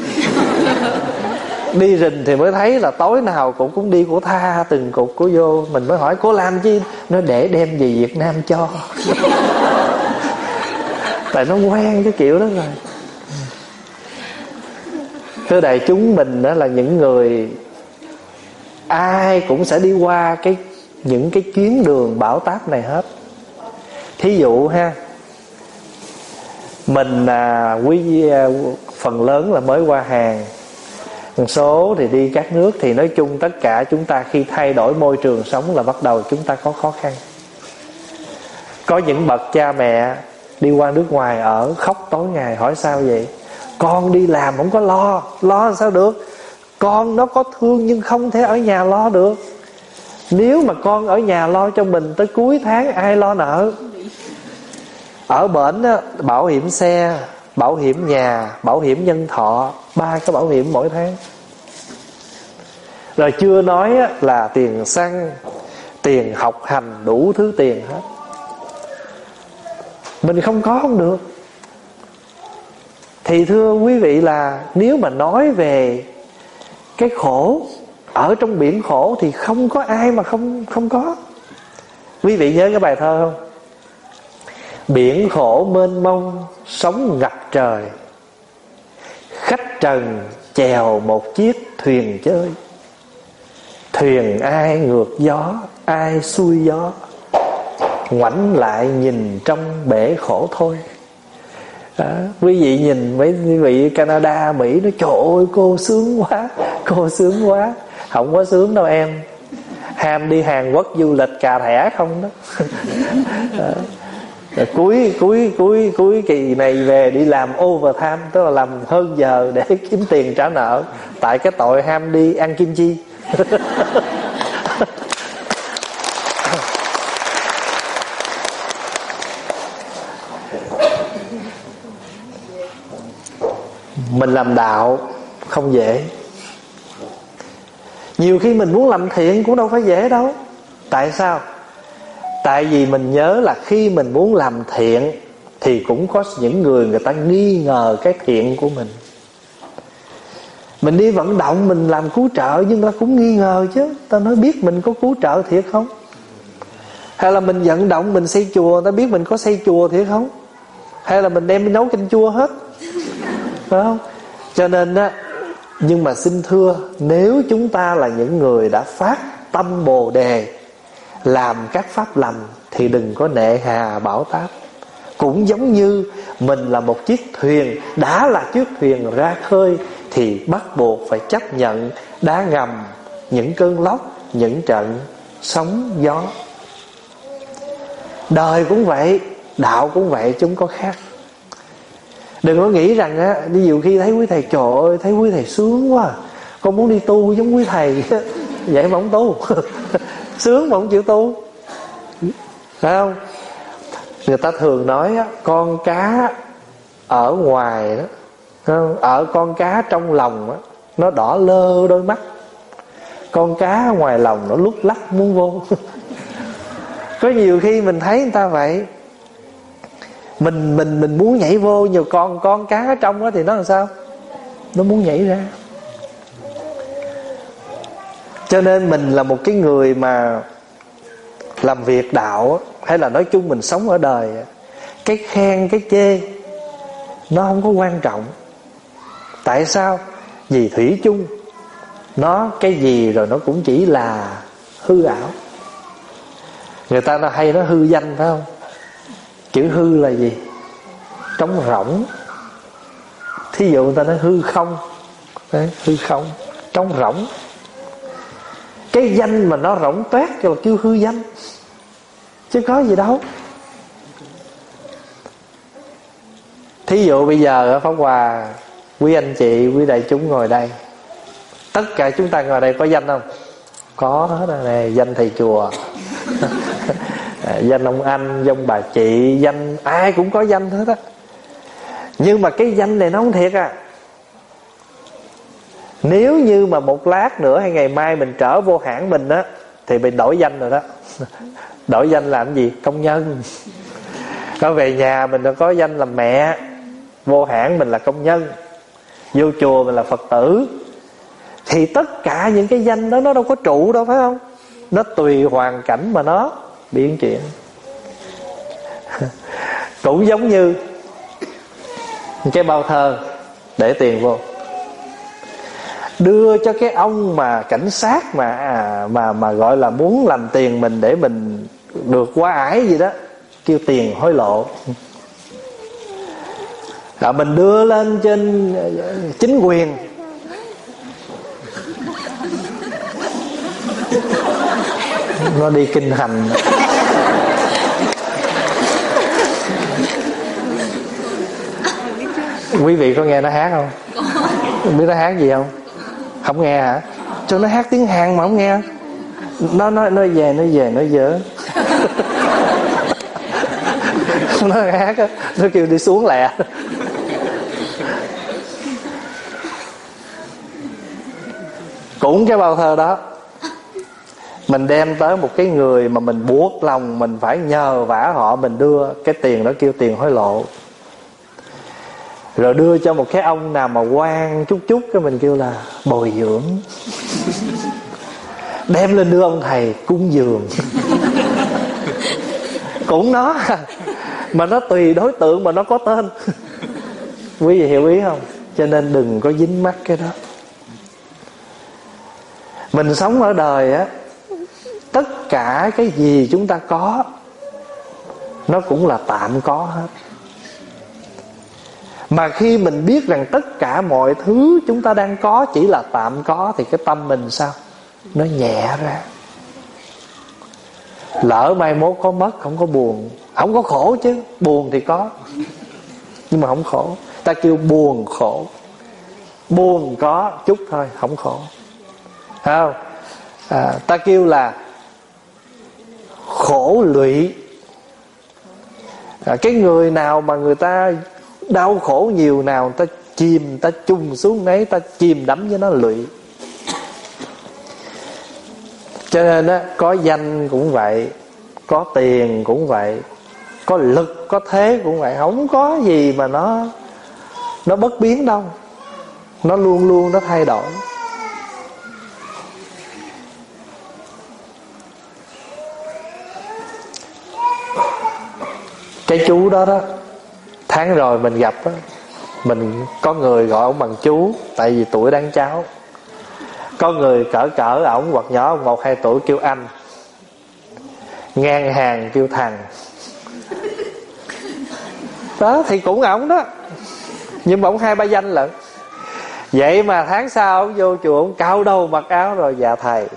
Đi rình thì mới thấy là tối nào cũng đi, cổ tha từng cục cổ vô. Mình mới hỏi cô làm chi? Nó để đem về Việt Nam cho. Tại nó quen cái kiểu đó rồi. Thưa đại chúng, mình đó là những người ai cũng sẽ đi qua những cái chuyến đường bão táp này hết. Thí dụ ha, mình phần lớn là mới qua hàng, một số thì đi các nước. Thì nói chung tất cả chúng ta khi thay đổi môi trường sống là bắt đầu chúng ta có khó khăn. Có những bậc cha mẹ đi qua nước ngoài ở khóc tối ngày, hỏi sao vậy? Con đi làm không có lo sao được? Con nó có thương nhưng không thể ở nhà lo được. Nếu mà con ở nhà lo cho mình, tới cuối tháng ai lo nợ? Ở bển á, bảo hiểm xe, bảo hiểm nhà, bảo hiểm nhân thọ, 3 cái bảo hiểm mỗi tháng. Rồi chưa nói á, là tiền xăng, tiền học hành, đủ thứ tiền hết. Mình không có không được. Thì thưa quý vị là nếu mà nói về cái khổ, ở trong biển khổ thì không có ai mà không có. Quý vị nhớ cái bài thơ không? Biển khổ mênh mông, sóng ngập trời, khách trần chèo một chiếc thuyền chơi. Thuyền ai ngược gió, ai xuôi gió, ngoảnh lại nhìn trong bể khổ thôi. Quý vị nhìn mấy quý vị Canada, Mỹ nói trời ơi cô sướng quá, cô sướng quá. Không có sướng đâu em. Ham đi Hàn Quốc du lịch cà thẻ không đó. Cuối kỳ này về đi làm overtime, tức là làm hơn giờ để kiếm tiền trả nợ, tại cái tội ham đi ăn kim chi. Mình làm đạo không dễ. Nhiều khi mình muốn làm thiện cũng đâu phải dễ đâu. Tại sao? Tại vì mình nhớ là khi mình muốn làm thiện thì cũng có những người ta nghi ngờ cái thiện của mình. Mình đi vận động, mình làm cứu trợ, nhưng ta cũng nghi ngờ chứ. Ta nói biết mình có cứu trợ thiệt không? Hay là mình vận động, mình xây chùa, ta biết mình có xây chùa thiệt không? Hay là mình đem đi nấu canh chua hết? Phải không? Cho nên á, nhưng mà xin thưa, nếu chúng ta là những người đã phát tâm Bồ Đề, làm các pháp lành, thì đừng có nệ hà bão táp. Cũng giống như mình là một chiếc thuyền, đã là chiếc thuyền ra khơi thì bắt buộc phải chấp nhận đá ngầm, những cơn lốc, những trận sóng gió. Đời cũng vậy, đạo cũng vậy, chúng có khác. Đừng có nghĩ rằng á, đi nhiều khi thấy quý thầy trời ơi, thấy quý thầy sướng quá, con muốn đi tu giống quý thầy. Vậy mà không tu. Sướng mà không chịu tu, phải không? Người ta thường nói á, con cá ở ngoài đó, ở con cá trong lòng á, nó đỏ lơ đôi mắt, con cá ngoài lòng nó lúc lắc muốn vô. Có nhiều khi mình thấy người ta vậy, mình muốn nhảy vô, nhiều con cá ở trong đó thì nó làm sao? Nó muốn nhảy ra. Cho nên mình là một cái người mà làm việc đạo, hay là nói chung mình sống ở đời, cái khen cái chê nó không có quan trọng. Tại sao? Vì thủy chung nó cái gì rồi nó cũng chỉ là hư ảo. Người ta nó hay nói hư danh, phải không? Chữ hư là gì? Trống rỗng. Thí dụ người ta nói hư không. Đấy, hư không, trống rỗng. Cái danh mà nó rỗng toét là kêu hư danh, chứ có gì đâu. Thí dụ bây giờ ở Pháp Hòa, quý anh chị, quý đại chúng ngồi đây, tất cả chúng ta ngồi đây có danh không? Có hết rồi nè. Danh thầy chùa, danh ông anh, danh bà chị, danh ai cũng có danh hết á. Nhưng mà cái danh này nó không thiệt à. Nếu như mà một lát nữa hay ngày mai mình trở vô hãng mình á, thì mình đổi danh rồi đó. Đổi danh làm gì? Công nhân. Có về nhà mình có danh là mẹ, vô hãng mình là công nhân, vô chùa mình là Phật tử. Thì tất cả những cái danh đó nó đâu có trụ đâu, phải không? Nó tùy hoàn cảnh mà nó biến chuyển. Cũng giống như cái bao thơ để tiền vô, đưa cho cái ông mà cảnh sát mà gọi là muốn làm tiền mình để mình được qua ải gì đó, kêu tiền hối lộ. Rồi mình đưa lên trên chính quyền, nó đi kinh hành. Quý vị có nghe nó hát không? Biết nó hát gì không? Không nghe hả? Cho nó hát tiếng Hàn mà không nghe. Nó về nó dở. Nó hát á, nó kêu đi xuống lẹ. Cũng cái bao thơ đó, mình đem tới một cái người mà mình buộc lòng mình phải nhờ vả họ, mình đưa cái tiền đó kêu tiền hối lộ. Rồi đưa cho một cái ông nào mà quan chút chút, cái mình kêu là bồi dưỡng. Đem lên đưa ông thầy cúng dường. Cũng nó, mà nó tùy đối tượng mà nó có tên. Quý vị hiểu ý không? Cho nên đừng có dính mắc cái đó. Mình sống ở đời á, tất cả cái gì chúng ta có nó cũng là tạm có hết. Mà khi mình biết rằng tất cả mọi thứ chúng ta đang có chỉ là tạm có, thì cái tâm mình sao? Nó nhẹ ra. Lỡ mai mốt có mất không có buồn, không có khổ chứ. Buồn thì có, nhưng mà không khổ. Ta kêu buồn khổ. Buồn có chút thôi, không khổ. Thấy không? Ta kêu là khổ lụy. Cái người nào mà người ta đau khổ nhiều, nào ta chìm, ta chung xuống nấy, ta chìm đắm với nó lụy. Cho nên á, có danh cũng vậy, có tiền cũng vậy, có lực, có thế cũng vậy. Không có gì mà nó bất biến đâu. Nó luôn luôn nó thay đổi. Cái chú đó đó, tháng rồi mình gặp á, mình có người gọi ông bằng chú, tại vì tuổi đáng cháu. Có người cỡ ổng hoặc nhỏ 1-2 tuổi kêu anh, ngang hàng kêu thằng. Đó thì cũng ổng đó, nhưng mà ổng 2-3 danh lận. Vậy mà tháng sau ổng vô chùa, ổng cao đầu mặc áo rồi dạ thầy.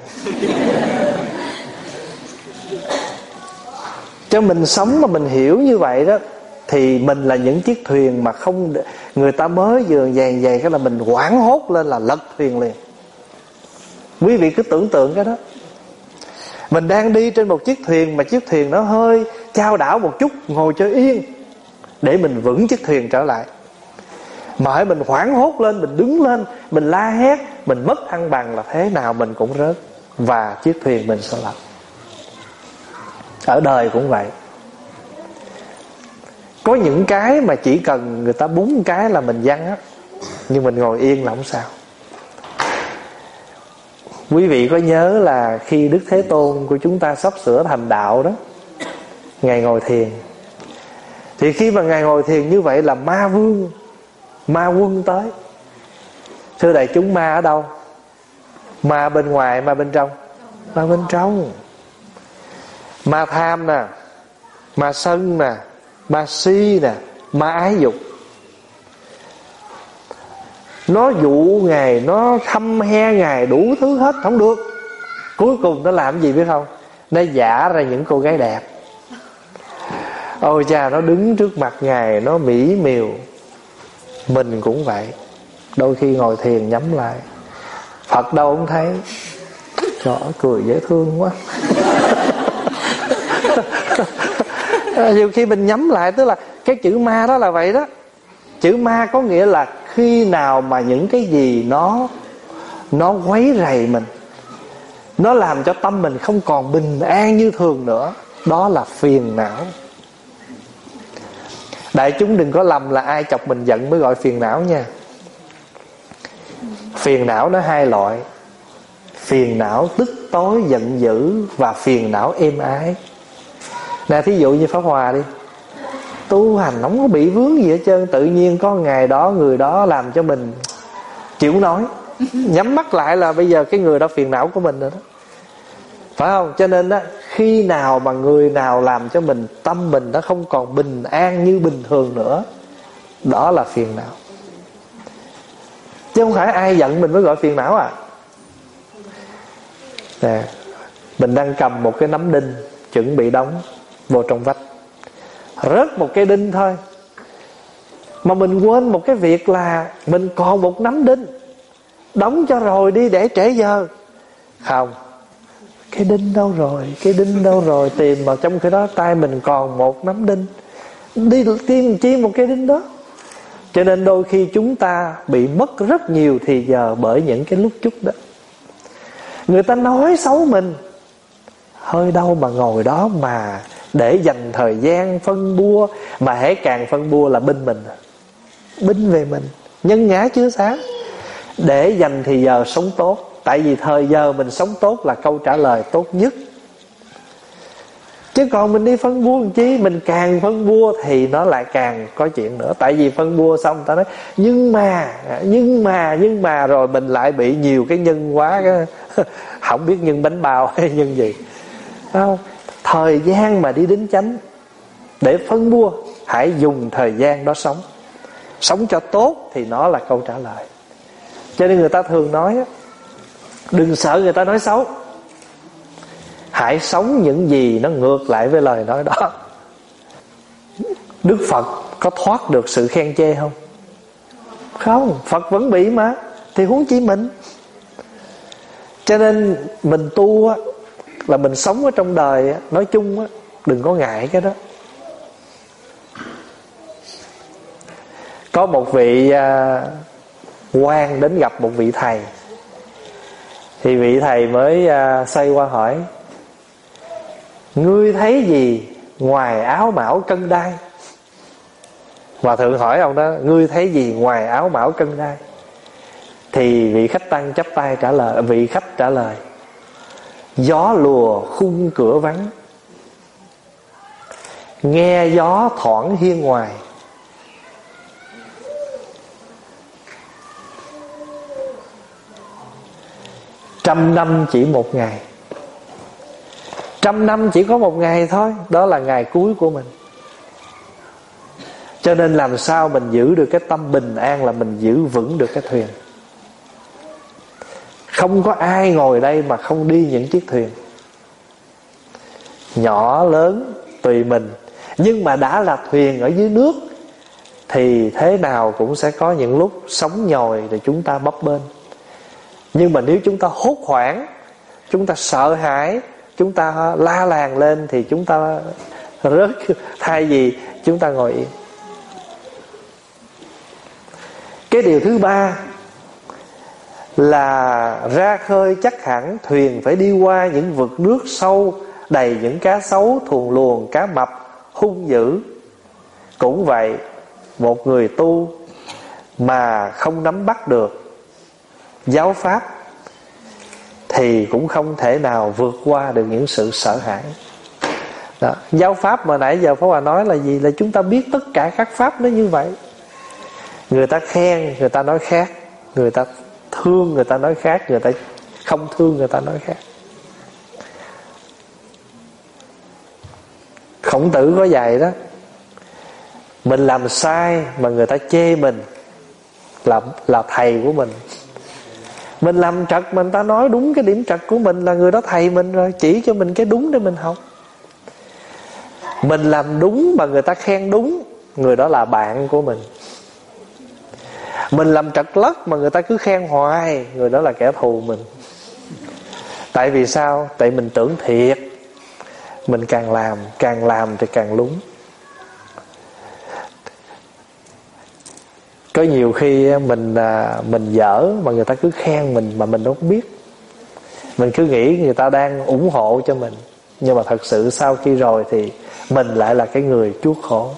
Cho mình sống mà mình hiểu như vậy đó, thì mình là những chiếc thuyền mà không, người ta mới vừa vàng cái là mình hoảng hốt lên là lật thuyền liền. Quý vị cứ tưởng tượng cái đó. Mình đang đi trên một chiếc thuyền mà chiếc thuyền nó hơi chao đảo một chút, ngồi cho yên để mình vững chiếc thuyền trở lại. Mà hãy mình hoảng hốt lên, mình đứng lên, mình la hét, mình mất thăng bằng là thế nào mình cũng rớt, và chiếc thuyền mình sẽ lật. Ở đời cũng vậy. Có những cái mà chỉ cần người ta búng cái là mình văng á, nhưng mình ngồi yên là không sao. Quý vị có nhớ là khi Đức Thế Tôn của chúng ta sắp sửa thành đạo đó, Ngài ngồi thiền. Thì khi mà Ngài ngồi thiền như vậy là ma vương, ma quân tới. Thưa đại chúng, ma ở đâu? Ma bên ngoài, ma bên trong? Ma bên trong. Ma tham nè, ma sân nè, ma si nè, ma ái dục. Nó dụ Ngài, nó thăm he Ngài đủ thứ hết, không được. Cuối cùng nó làm gì biết không? Nó giả ra những cô gái đẹp. Ôi cha, nó đứng trước mặt Ngài, nó mỹ miều. Mình cũng vậy. Đôi khi ngồi thiền nhắm lại, Phật đâu không thấy. Trời ơi, cười dễ thương quá. Nhiều khi mình nhắm lại, tức là cái chữ ma đó là vậy đó. Chữ ma có nghĩa là khi nào mà những cái gì nó quấy rầy mình, nó làm cho tâm mình không còn bình an như thường nữa, đó là phiền não. Đại chúng đừng có lầm là ai chọc mình giận mới gọi phiền não nha. Phiền não nó 2 loại. Phiền não tức tối giận dữ và phiền não êm ái. Nè, thí dụ như Pháp Hòa đi, tu hành không có bị vướng gì hết trơn, tự nhiên có ngày đó người đó làm cho mình chịu nói, nhắm mắt lại là bây giờ cái người đó phiền não của mình rồi đó, phải không? Cho nên đó, khi nào mà người nào làm cho mình, tâm mình nó không còn bình an như bình thường nữa, đó là phiền não. Chứ không phải ai giận mình mới gọi phiền não à. Nè, mình đang cầm một cái nắm đinh chuẩn bị đóng vô trong vách, rớt một cái đinh thôi, mà mình quên một cái việc là mình còn một nắm đinh, đóng cho rồi đi để trễ giờ. Không, cái đinh đâu rồi, cái đinh đâu rồi, tìm mà trong khi đó tay mình còn một nắm đinh, đi tìm chi một cái đinh đó. Cho nên đôi khi chúng ta bị mất rất nhiều thì giờ bởi những cái lúc chút đó. Người ta nói xấu mình, hơi đâu mà ngồi đó mà để dành thời gian phân bua. Mà hễ càng phân bua là binh mình, binh về mình, nhân ngã chưa sáng. Để dành thì giờ sống tốt. Tại vì thời giờ mình sống tốt là câu trả lời tốt nhất. Chứ còn mình đi phân bua làm chi? Mình càng phân bua thì nó lại càng có chuyện nữa. Tại vì phân bua xong ta nói nhưng mà rồi mình lại bị nhiều cái nhân quá cái không biết nhân bánh bao hay nhân gì. Không, thời gian mà đi đến chánh để phân bua, hãy dùng thời gian đó sống. Sống cho tốt thì nó là câu trả lời. Cho nên người ta thường nói đừng sợ người ta nói xấu, hãy sống những gì nó ngược lại với lời nói đó. Đức Phật có thoát được sự khen chê không? Không, Phật vẫn bị mà. Thì huống chi mình. Cho nên mình tu là mình sống ở trong đời nói chung đừng có ngại cái đó. Có một vị quan đến gặp một vị thầy. Thì vị thầy mới xoay qua hỏi: ngươi thấy gì ngoài áo mão cân đai? Hòa thượng hỏi ông đó: ngươi thấy gì ngoài áo mão cân đai? Thì vị khách tăng chắp tay trả lời. Vị khách trả lời: gió lùa khung cửa vắng, nghe gió thoảng hiên ngoài. Trăm năm chỉ một ngày. Trăm năm chỉ có một ngày thôi. Đó là ngày cuối của mình. Cho nên làm sao mình giữ được cái tâm bình an là mình giữ vững được cái thuyền. Không có ai ngồi đây mà không đi những chiếc thuyền. Nhỏ lớn tùy mình. Nhưng mà đã là thuyền ở dưới nước thì thế nào cũng sẽ có những lúc sóng nhồi thì chúng ta bấp bênh. Nhưng mà nếu chúng ta hốt hoảng, chúng ta sợ hãi, chúng ta la làng lên thì chúng ta rớt. Thay vì chúng ta ngồi yên. Cái điều thứ ba là ra khơi chắc hẳn thuyền phải đi qua những vực nước sâu, đầy những cá sấu, thuồng luồng, cá mập hung dữ. Cũng vậy, một người tu mà không nắm bắt được giáo pháp thì cũng không thể nào vượt qua được những sự sợ hãi đó. Giáo pháp mà nãy giờ Pháp Hòa nói là gì? Là chúng ta biết tất cả các pháp nó như vậy. Người ta khen, người ta nói khác. Người ta thương, người ta nói khác. Người ta không thương, người ta nói khác. Khổng Tử có dạy đó: mình làm sai mà người ta chê mình là thầy của mình. Mình làm trật mà người ta nói đúng cái điểm trật của mình là người đó thầy mình rồi, chỉ cho mình cái đúng để mình học. Mình làm đúng mà người ta khen đúng, người đó là bạn của mình. Mình làm trật lất mà người ta cứ khen hoài, người đó là kẻ thù mình. Tại vì sao? Tại mình tưởng thiệt. Mình càng làm thì càng lúng. Có nhiều khi mình dở mà người ta cứ khen mình mà mình không biết. Mình cứ nghĩ người ta đang ủng hộ cho mình, nhưng mà thật sự sau khi rồi thì mình lại là cái người chuốc khổ.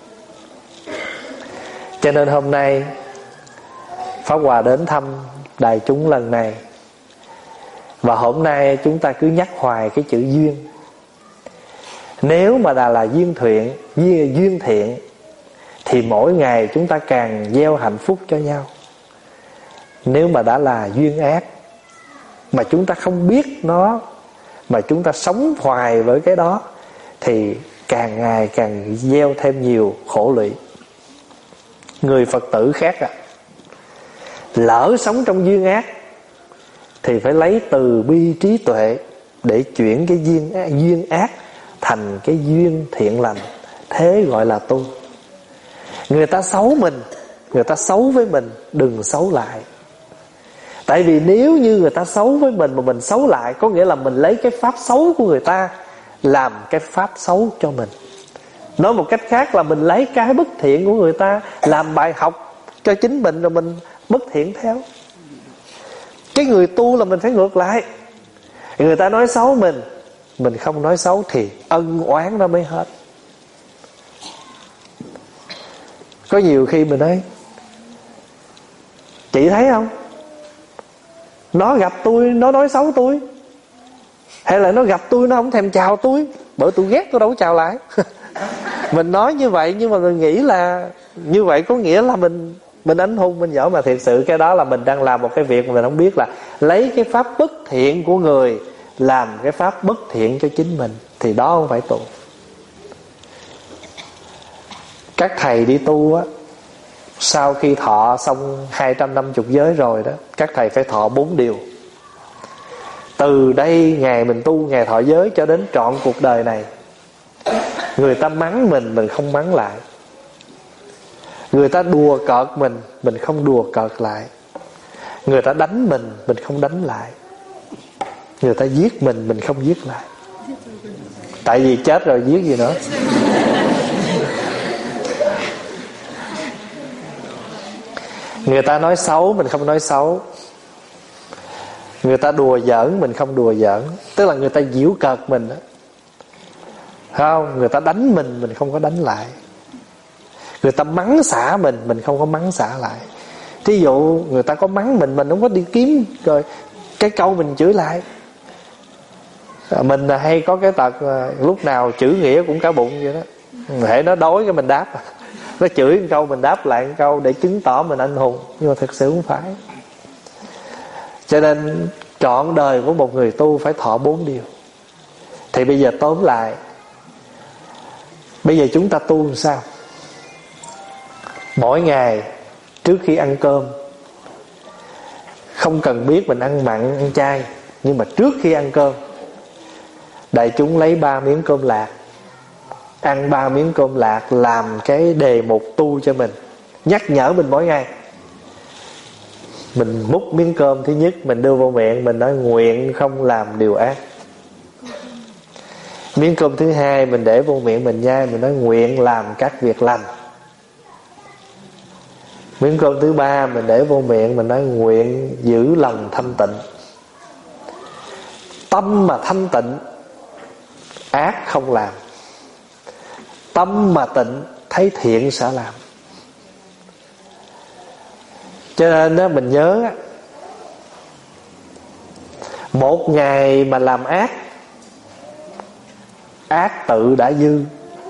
Cho nên hôm nay Pháp Hòa đến thăm đại chúng lần này, và hôm nay chúng ta cứ nhắc hoài cái chữ duyên. Nếu mà là duyên thiện thì mỗi ngày chúng ta càng gieo hạnh phúc cho nhau. Nếu mà đã là duyên ác mà chúng ta không biết nó, mà chúng ta sống hoài với cái đó, thì càng ngày càng gieo thêm nhiều khổ lụy. Người Phật tử khác lỡ sống trong duyên ác thì phải lấy từ bi trí tuệ để chuyển cái duyên ác thành cái duyên thiện lành. Thế gọi là tu. Người ta xấu mình, người ta xấu với mình, đừng xấu lại. Tại vì nếu như người ta xấu với mình mà mình xấu lại, có nghĩa là mình lấy cái pháp xấu của người ta làm cái pháp xấu cho mình. Nói một cách khác là mình lấy cái bất thiện của người ta làm bài học cho chính mình, rồi mình bất thiện theo. Cái người tu là mình phải ngược lại. Người ta nói xấu mình không nói xấu thì ân oán nó mới hết. Có nhiều khi mình nói, chị thấy không, nó gặp tôi nó nói xấu tôi, hay là nó gặp tôi nó không thèm chào tôi, bởi tôi ghét tôi đâu có chào lại. Mình nói như vậy nhưng mà mình nghĩ là như vậy có nghĩa là mình anh hùng, mình giỏi. Mà thiệt sự cái đó là mình đang làm một cái việc mà mình không biết, là lấy cái pháp bất thiện của người làm cái pháp bất thiện cho chính mình. Thì đó không phải tu. Các thầy đi tu á, sau khi thọ xong 250 giới rồi đó, các thầy phải thọ 4 điều. Từ đây ngày mình tu, ngày thọ giới cho đến trọn cuộc đời này, người ta mắng mình không mắng lại. Người ta đùa cợt mình không đùa cợt lại. Người ta đánh mình không đánh lại. Người ta giết mình không giết lại. Tại vì chết rồi giết gì nữa. Người ta nói xấu mình không nói xấu. Người ta đùa giỡn mình không đùa giỡn. Tức là người ta giễu cợt mình đó, không? Người ta đánh mình không có đánh lại. Người ta mắng xả mình không có mắng xả lại. Thí dụ người ta có mắng mình không có đi kiếm rồi cái câu mình chửi lại. Mình hay có cái tật lúc nào chữ nghĩa cũng cả bụng vậy đó. Hễ nó đói cái mình đáp, nó chửi một câu mình đáp lại một câu để chứng tỏ mình anh hùng. Nhưng mà thực sự không phải. Cho nên trọn đời của một người tu phải thọ 4 điều. Thì bây giờ tóm lại, bây giờ chúng ta tu làm sao? Mỗi ngày trước khi ăn cơm, không cần biết mình ăn mặn ăn chay, nhưng mà trước khi ăn cơm, đại chúng lấy 3 miếng cơm lạc, ăn 3 miếng cơm lạc, làm cái đề mục tu cho mình, nhắc nhở mình mỗi ngày. Mình múc miếng cơm thứ nhất, mình đưa vô miệng, mình nói nguyện không làm điều ác. Miếng cơm thứ hai mình để vô miệng mình nhai, mình nói nguyện làm các việc lành. Miếng cơm thứ ba mình để vô miệng, mình nói nguyện giữ lòng thanh tịnh. Tâm mà thanh tịnh, ác không làm. Tâm mà tịnh, thấy thiện sẽ làm. Cho nên đó, mình nhớ một ngày mà làm ác, ác tự đã dư.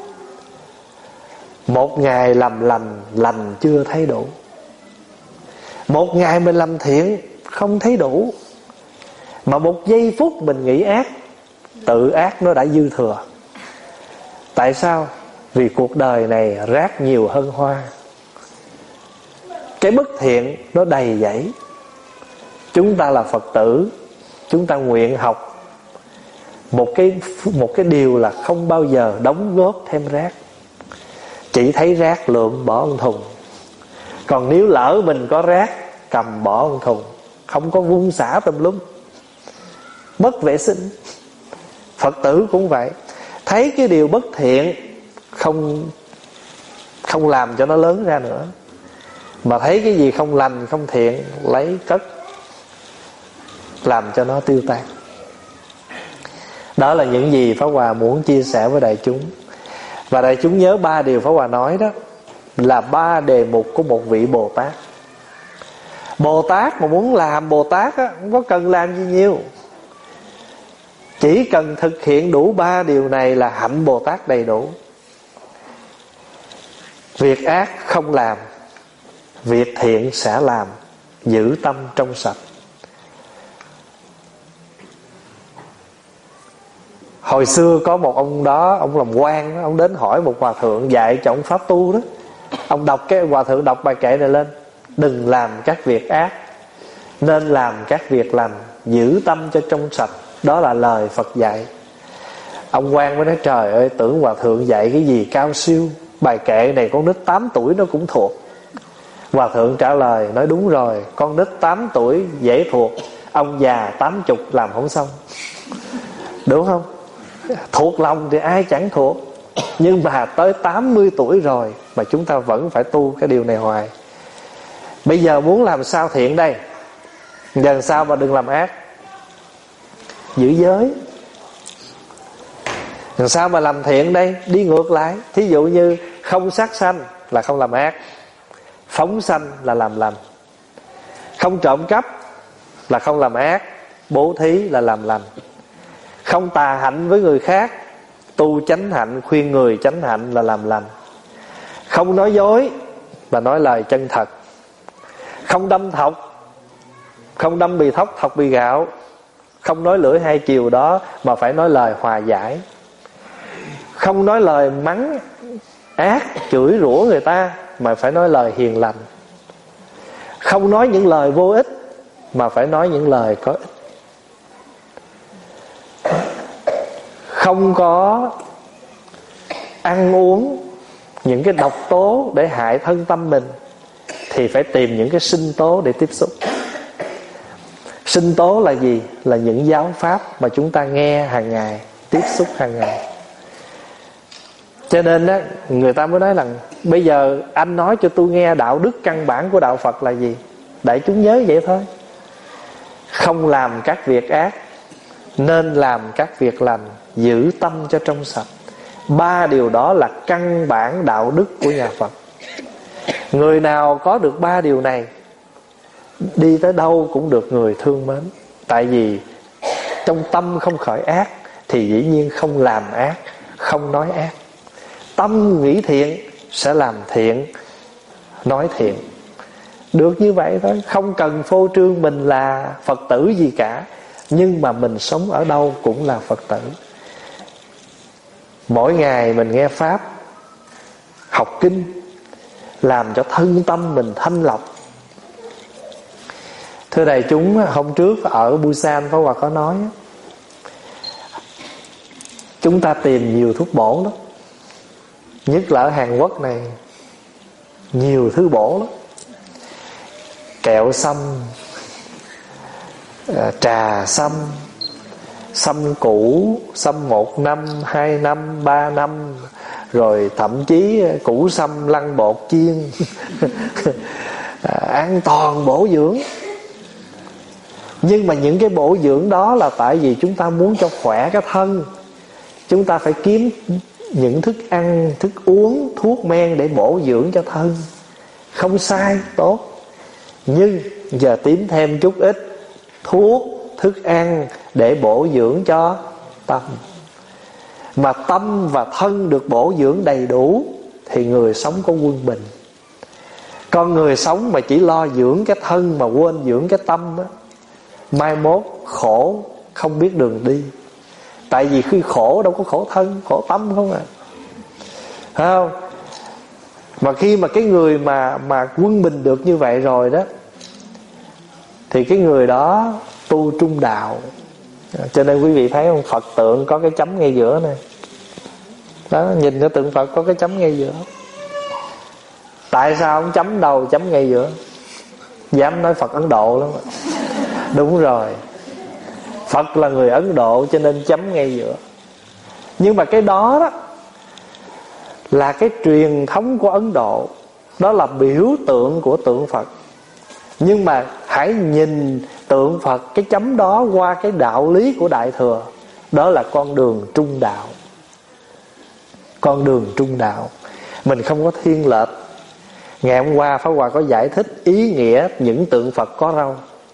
Một ngày làm lành, lành chưa thấy đủ. Một ngày mình làm thiện không thấy đủ, mà một giây phút mình nghĩ ác, tự ác nó đã dư thừa. Tại sao? Vì cuộc đời này rác nhiều hơn hoa. Cái bất thiện nó đầy dẫy. Chúng ta là Phật tử, chúng ta nguyện học một cái điều là không bao giờ đóng góp thêm rác. Chỉ thấy rác lượm bỏ một thùng. Còn nếu lỡ mình có rác, cầm bỏ một thùng, không có vung xả tùm lum, mất vệ sinh. Phật tử cũng vậy. Thấy cái điều bất thiện, không làm cho nó lớn ra nữa. Mà thấy cái gì không lành, không thiện, lấy cất, làm cho nó tiêu tan. Đó là những gì Pháp Hòa muốn chia sẻ với đại chúng. Và đại chúng nhớ 3 điều Pháp Hòa nói đó là 3 đề mục của một vị Bồ Tát. Bồ Tát mà muốn làm Bồ Tát á, không có cần làm gì nhiều. Chỉ cần thực hiện đủ 3 điều này là hạnh Bồ Tát đầy đủ. Việc ác không làm, việc thiện sẽ làm, giữ tâm trong sạch. Hồi xưa có một ông đó, ông làm quan đó, ông đến hỏi một hòa thượng dạy cho ông pháp tu đó. Ông đọc cái hòa thượng đọc bài kệ này lên: đừng làm các việc ác, nên làm các việc lành, giữ tâm cho trong sạch. Đó là lời Phật dạy. Ông quan mới nói trời ơi, tưởng hòa thượng dạy cái gì cao siêu, bài kệ này con nít 8 tuổi nó cũng thuộc. Hòa thượng trả lời, nói đúng rồi, con nít 8 tuổi dễ thuộc, ông già 80 làm không xong. Đúng không? Thuộc lòng thì ai chẳng thuộc, nhưng mà tới 80 tuổi rồi mà chúng ta vẫn phải tu cái điều này hoài. Bây giờ muốn làm sao thiện đây? Giờ sao mà đừng làm ác? Giữ giới. Làm sao mà làm thiện đây? Đi ngược lại. Thí dụ như không sát sanh là không làm ác, phóng sanh là làm lành. Không trộm cắp là không làm ác, bố thí là làm lành. Không tà hạnh với người khác, tu chánh hạnh, khuyên người chánh hạnh là làm lành. Không nói dối và nói lời chân thật. Không đâm thọc, không đâm bì thóc thọc bì gạo. Không nói lưỡi hai chiều đó mà phải nói lời hòa giải. Không nói lời mắng ác, chửi rủa người ta mà phải nói lời hiền lành. Không nói những lời vô ích mà phải nói những lời có ích. Không có ăn uống những cái độc tố để hại thân tâm mình, thì phải tìm những cái sinh tố để tiếp xúc. Sinh tố là gì? Là những giáo pháp mà chúng ta nghe hàng ngày, tiếp xúc hàng ngày. Cho nên á, người ta mới nói rằng bây giờ anh nói cho tôi nghe đạo đức căn bản của đạo Phật là gì, đại chúng nhớ vậy thôi. Không làm các việc ác, nên làm các việc lành, giữ tâm cho trong sạch. 3 điều đó là căn bản đạo đức của nhà Phật. Người nào có được 3 điều này, đi tới đâu cũng được người thương mến. Tại vì trong tâm không khởi ác thì dĩ nhiên không làm ác, không nói ác. Tâm nghĩ thiện sẽ làm thiện, nói thiện. Được như vậy thôi. Không cần phô trương mình là Phật tử gì cả, nhưng mà mình sống ở đâu cũng là Phật tử. Mỗi ngày mình nghe Pháp, học kinh, làm cho thân tâm mình thanh lọc. Thưa đại chúng, hôm trước ở Busan Pháp Hòa có nói, chúng ta tìm nhiều thuốc bổ lắm. Nhất là ở Hàn Quốc này, nhiều thứ bổ lắm. Kẹo sâm, trà sâm, sâm củ, sâm 1 năm, 2 năm, 3 năm, rồi thậm chí củ sâm lăn bột chiên. An toàn bổ dưỡng. Nhưng mà những cái bổ dưỡng đó là tại vì chúng ta muốn cho khỏe cái thân. Chúng ta phải kiếm những thức ăn, thức uống, thuốc men để bổ dưỡng cho thân. Không sai, tốt. Nhưng giờ tìm thêm chút ít thuốc, thức ăn để bổ dưỡng cho tâm. Mà tâm và thân được bổ dưỡng đầy đủ thì người sống có quân bình. Con người sống mà chỉ lo dưỡng cái thân mà quên dưỡng cái tâm á, mai mốt khổ không biết đường đi. Tại vì khi khổ đâu có khổ thân, khổ tâm không à. Phải không? Mà khi mà cái người mà quân bình được như vậy rồi đó, thì cái người đó tu trung đạo. Cho nên quý vị thấy không, Phật tượng có cái chấm ngay giữa này. Đó, nhìn cái tượng Phật có cái chấm ngay giữa. Tại sao ông chấm đầu chấm ngay giữa? Dám nói Phật Ấn Độ lắm. Đúng rồi, Phật là người Ấn Độ cho nên chấm ngay giữa. Nhưng mà cái đó đó là cái truyền thống của Ấn Độ. Đó là biểu tượng của tượng Phật. Nhưng mà hãy nhìn tượng Phật, cái chấm đó qua cái đạo lý của Đại Thừa. Đó là con đường trung đạo. Con đường trung đạo. Mình không có thiên lệch. Ngày hôm qua Pháp Hòa có giải thích ý nghĩa những tượng Phật có râu.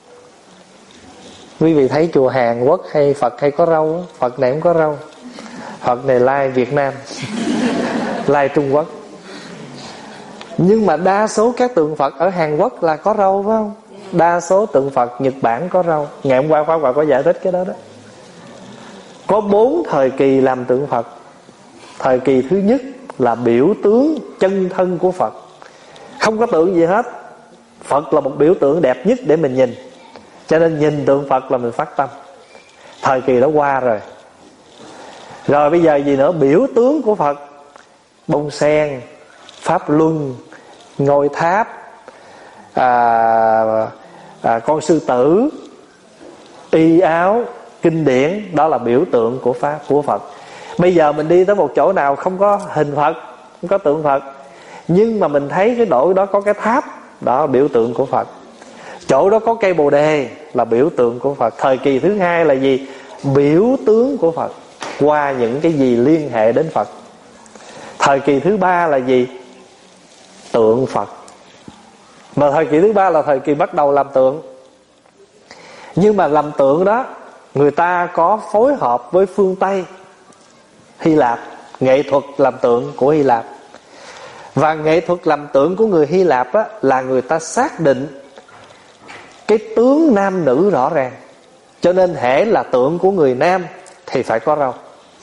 Quý vị thấy chùa Hàn Quốc hay Phật hay có râu, Phật này cũng có râu. Phật này lai Việt Nam, lai Trung Quốc. Nhưng mà đa số các tượng Phật ở Hàn Quốc là có râu, phải không? Đa số tượng Phật Nhật Bản có râu. Ngày hôm qua Pháp Hòa có giải thích cái đó đó. Có 4 thời kỳ làm tượng Phật. Thời kỳ thứ nhất là biểu tướng chân thân của Phật. Không có tượng gì hết. Phật là một biểu tượng đẹp nhất để mình nhìn. Cho nên nhìn tượng Phật là mình phát tâm. Thời kỳ đó qua rồi. Rồi bây giờ gì nữa? Biểu tướng của Phật, bông sen, pháp luân, ngôi tháp, con sư tử, y áo, kinh điển, đó là biểu tượng của Pháp, của Phật. Bây giờ mình đi tới một chỗ nào không có hình Phật, không có tượng Phật, nhưng mà mình thấy cái độ đó có cái tháp, đó là biểu tượng của Phật. Chỗ đó có cây Bồ Đề là biểu tượng của Phật. Thời kỳ thứ hai là gì? Biểu tướng của Phật, qua những cái gì liên hệ đến Phật. Thời kỳ thứ ba là gì? Tượng Phật. Mà thời kỳ thứ ba là thời kỳ bắt đầu làm tượng. Nhưng mà làm tượng đó, người ta có phối hợp với phương Tây, Hy Lạp, nghệ thuật làm tượng của Hy Lạp. Và nghệ thuật làm tượng của người Hy Lạp á, là người ta xác định cái tướng nam nữ rõ ràng. Cho nên hễ là tượng của người nam thì phải có râu.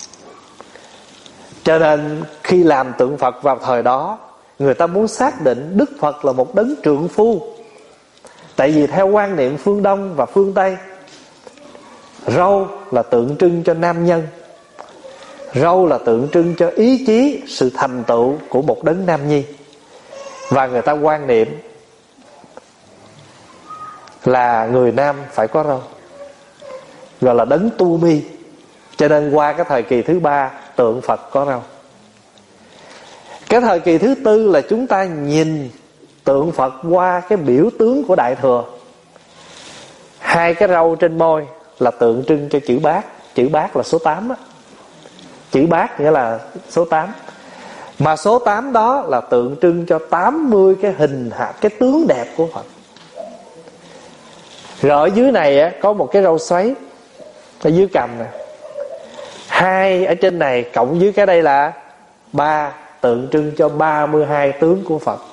Cho nên khi làm tượng Phật vào thời đó, người ta muốn xác định Đức Phật là một đấng trượng phu. Tại vì theo quan niệm phương Đông và phương Tây, râu là tượng trưng cho nam nhân, râu là tượng trưng cho ý chí, sự thành tựu của một đấng nam nhi. Và người ta quan niệm là người nam phải có râu, gọi là đấng tu mi. Cho nên qua cái thời kỳ thứ ba, tượng Phật có râu. Cái thời kỳ thứ tư là chúng ta nhìn tượng Phật qua cái biểu tướng của Đại Thừa. Hai cái râu trên môi là tượng trưng cho chữ Bát. Chữ Bát là số 8 á. Chữ Bát nghĩa là số 8. Mà số 8 đó là tượng trưng cho 80 cái hình hạt, cái tướng đẹp của Phật. Rồi ở dưới này á, có một cái râu xoáy ở dưới cằm nè. 2 ở trên này cộng với cái đây là 3, tượng trưng cho 32 tướng của Phật.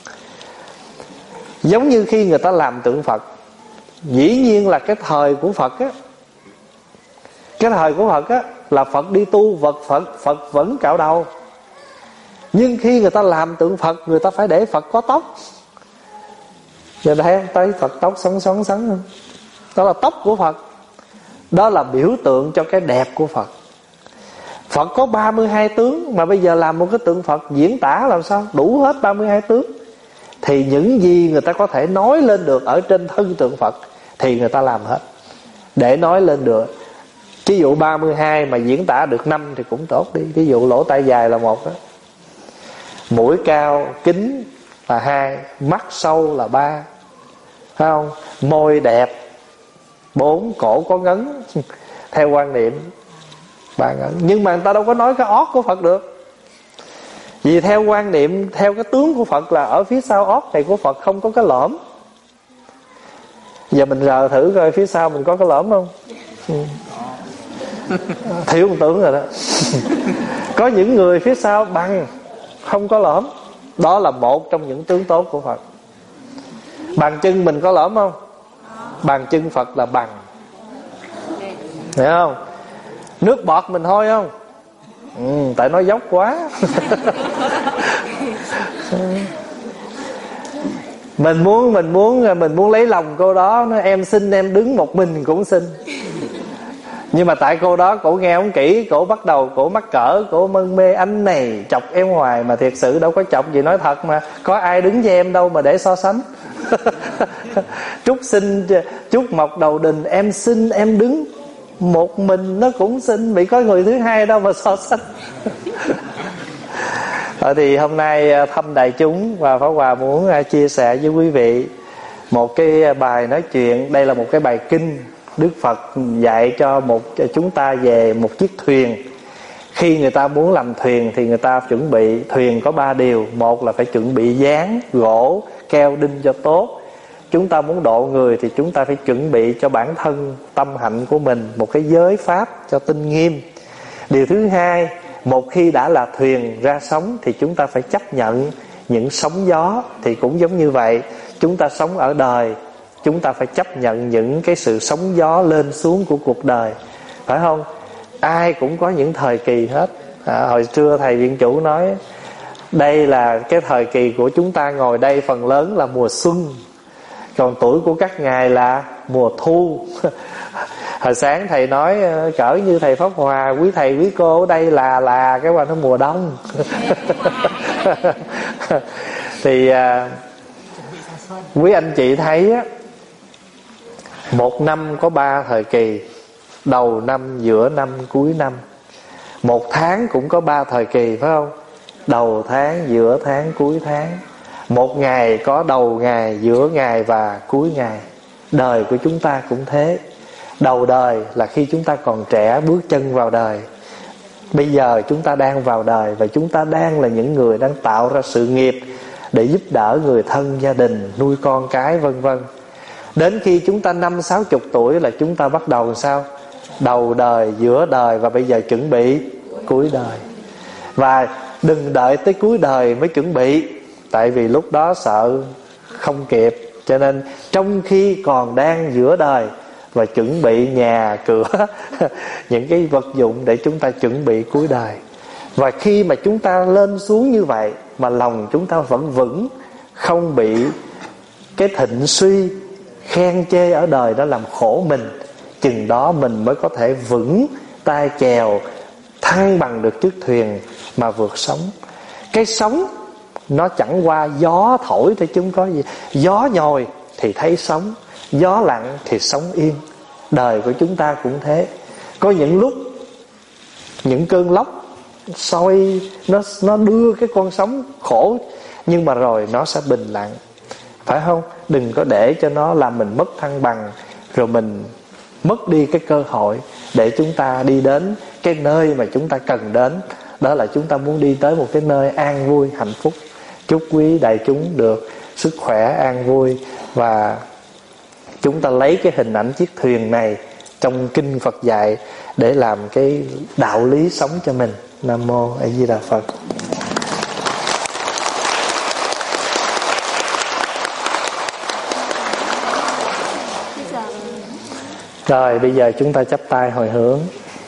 Giống như khi người ta làm tượng Phật, dĩ nhiên là cái thời của Phật á, cái thời của Phật á là Phật đi tu, Phật vẫn cạo đầu. Nhưng khi người ta làm tượng Phật, người ta phải để Phật có tóc. Giờ thấy không? Thấy Phật tóc xoắn không? Đó là tóc của Phật. Đó là biểu tượng cho cái đẹp của Phật. Phật có 32 tướng, mà bây giờ làm một cái tượng Phật diễn tả làm sao đủ hết 32 tướng. Thì những gì người ta có thể nói lên được ở trên thân tượng Phật thì người ta làm hết, để nói lên được. Ví dụ 32 mà diễn tả được 5 thì cũng tốt đi. Ví dụ lỗ tai dài là 1 đó, mũi cao kính là 2, mắt sâu là 3, phải không? Môi đẹp 4, cổ có ngấn theo quan niệm 3 ngấn. Nhưng mà người ta đâu có nói cái ót của Phật được. Vì theo quan niệm, theo cái tướng của Phật là ở phía sau ót này của Phật không có cái lõm. Giờ mình rờ thử coi phía sau mình có cái lõm không? Thiếu một tướng rồi đó. Có những người phía sau bằng, không có lõm. Đó là một trong những tướng tốt của Phật. Bàn chân mình có lõm không? Bàn chân Phật là bằng, hiểu không? Nước bọt mình hôi không? Tại nó dốc quá. Mình muốn lấy lòng cô đó, nó em xinh em đứng một mình cũng xinh. Nhưng mà tại cô đó cổ nghe không kỹ, cổ bắt đầu cổ mắc cỡ, cổ mân mê anh này chọc em hoài. Mà thiệt sự đâu có chọc gì, nói thật mà, có ai đứng với em đâu mà để so sánh. Trúc mọc đầu đình, em xinh em đứng một mình nó cũng xinh, bị có người thứ hai đâu mà so sánh. Thì hôm nay thăm đại chúng và Pháp Hòa muốn chia sẻ với quý vị một cái bài nói chuyện. Đây là một cái bài kinh Đức Phật dạy cho chúng ta về một chiếc thuyền. Khi người ta muốn làm thuyền thì người ta chuẩn bị. Thuyền có 3 điều. Một là phải chuẩn bị dán, gỗ, keo, đinh cho tốt. Chúng ta muốn độ người thì chúng ta phải chuẩn bị cho bản thân tâm hạnh của mình một cái giới pháp cho tinh nghiêm. Điều thứ hai, một khi đã là thuyền ra sóng thì chúng ta phải chấp nhận những sóng gió. Thì cũng giống như vậy, chúng ta sống ở đời, chúng ta phải chấp nhận những cái sự sóng gió lên xuống của cuộc đời, phải không? Ai cũng có những thời kỳ hết. Hồi trưa thầy viện chủ nói đây là cái thời kỳ của chúng ta ngồi đây phần lớn là mùa xuân, còn tuổi của các ngài là mùa thu. Hồi sáng thầy nói cỡ như thầy Pháp Hòa, quý thầy quý cô ở đây là cái qua nó mùa đông. Thì Quý anh chị thấy á, một năm có 3 thời kỳ: đầu năm, giữa năm, cuối năm. Một tháng cũng có 3 thời kỳ, phải không? Đầu tháng, giữa tháng, cuối tháng. Một ngày có đầu ngày, giữa ngày và cuối ngày. Đời của chúng ta cũng thế. Đầu đời là khi chúng ta còn trẻ, bước chân vào đời. Bây giờ chúng ta đang vào đời, và chúng ta đang là những người đang tạo ra sự nghiệp để giúp đỡ người thân, gia đình, nuôi con cái, vân vân. Đến khi chúng ta 50-60 tuổi là chúng ta bắt đầu sao? Đầu đời, giữa đời, và bây giờ chuẩn bị cuối đời. Và đừng đợi tới cuối đời mới chuẩn bị, tại vì lúc đó sợ không kịp. Cho nên trong khi còn đang giữa đời và chuẩn bị nhà, cửa những cái vật dụng để chúng ta chuẩn bị cuối đời. Và khi mà chúng ta lên xuống như vậy mà lòng chúng ta vẫn vững, không bị cái thịnh suy, khen chê ở đời đó làm khổ mình, chừng đó mình mới có thể vững tay chèo, thăng bằng được chiếc thuyền mà vượt sóng. Cái sóng nó chẳng qua gió thổi thôi chứ không có gì. Gió nhồi thì thấy sóng, gió lặng thì sóng yên. Đời của chúng ta cũng thế. Có những lúc những cơn lốc soi, nó đưa cái con sóng khổ, nhưng mà rồi nó sẽ bình lặng, phải không? Đừng có để cho nó làm mình mất thăng bằng, rồi mình mất đi cái cơ hội để chúng ta đi đến cái nơi mà chúng ta cần đến. Đó là chúng ta muốn đi tới một cái nơi an vui, hạnh phúc. Chúc quý đại chúng được sức khỏe, an vui. Và chúng ta lấy cái hình ảnh chiếc thuyền này trong kinh Phật dạy để làm cái đạo lý sống cho mình. Nam mô A Di Đà Phật. Rồi bây giờ chúng ta chắp tay hồi hướng.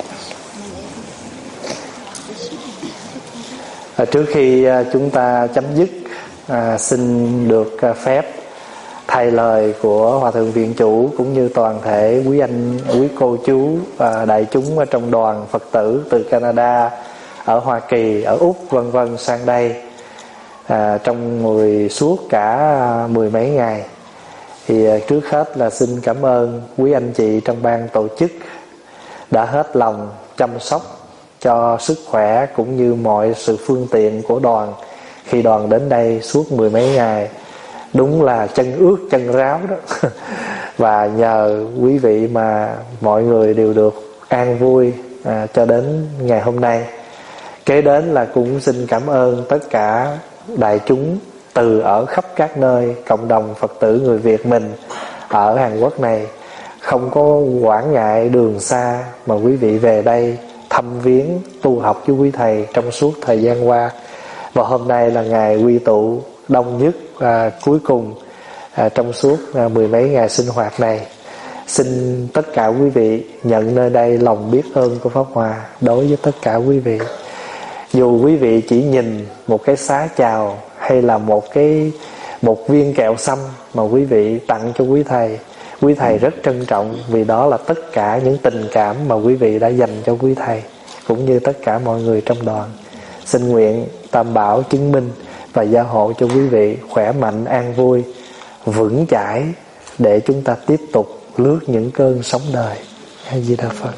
Trước khi chúng ta chấm dứt, xin được phép thay lời của Hòa Thượng Viện Chủ cũng như toàn thể quý anh, quý cô chú và đại chúng ở trong đoàn Phật tử từ Canada, ở Hoa Kỳ, ở Úc vân vân sang đây trong suốt cả 10 mấy ngày. Thì trước hết là xin cảm ơn quý anh chị trong ban tổ chức đã hết lòng chăm sóc cho sức khỏe cũng như mọi sự phương tiện của đoàn khi đoàn đến đây suốt 10 mấy ngày. Đúng là chân ướt chân ráo đó. Và nhờ quý vị mà mọi người đều được an vui cho đến ngày hôm nay. Kế đến là cũng xin cảm ơn tất cả đại chúng từ ở khắp các nơi, cộng đồng Phật tử người Việt mình ở Hàn Quốc này, không có quản ngại đường xa mà quý vị về đây thăm viếng tu học với quý thầy trong suốt thời gian qua. Và hôm nay là ngày quy tụ đông nhất và cuối cùng trong suốt 10 mấy ngày sinh hoạt này. Xin tất cả quý vị nhận nơi đây lòng biết ơn của Pháp Hòa đối với tất cả quý vị. Dù quý vị chỉ nhìn một cái xá chào hay là một viên kẹo xăm mà quý vị tặng cho quý thầy rất trân trọng, vì đó là tất cả những tình cảm mà quý vị đã dành cho quý thầy cũng như tất cả mọi người trong đoàn. Xin nguyện Tam Bảo chứng minh và gia hộ cho quý vị khỏe mạnh, an vui, vững chãi để chúng ta tiếp tục lướt những cơn sóng đời. A Di Đà Phật.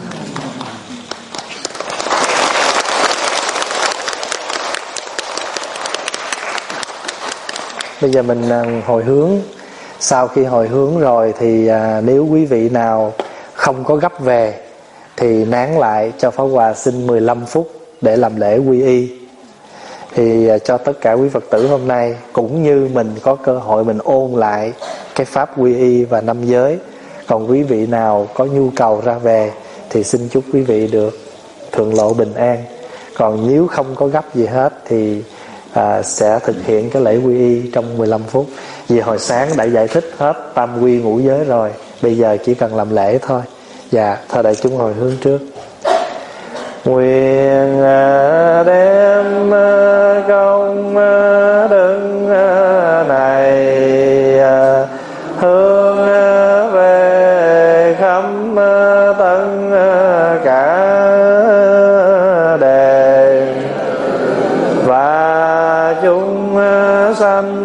Bây giờ mình hồi hướng. Sau khi hồi hướng rồi thì nếu quý vị nào không có gấp về thì nán lại cho Pháp Hòa xin 15 phút để làm lễ quy y. Thì cho tất cả quý Phật tử hôm nay cũng như mình có cơ hội mình ôn lại cái pháp quy y và năm giới. Còn quý vị nào có nhu cầu ra về thì xin chúc quý vị được thượng lộ bình an. Còn nếu không có gấp gì hết thì sẽ thực hiện cái lễ quy y trong 15 phút. Vì hồi sáng đã giải thích hết tam quy ngũ giới rồi, bây giờ chỉ cần làm lễ thôi. Dạ, thôi đại chúng hồi hướng trước. Nguyện đem công đức này hướng về khắp tất cả đề và chúng sanh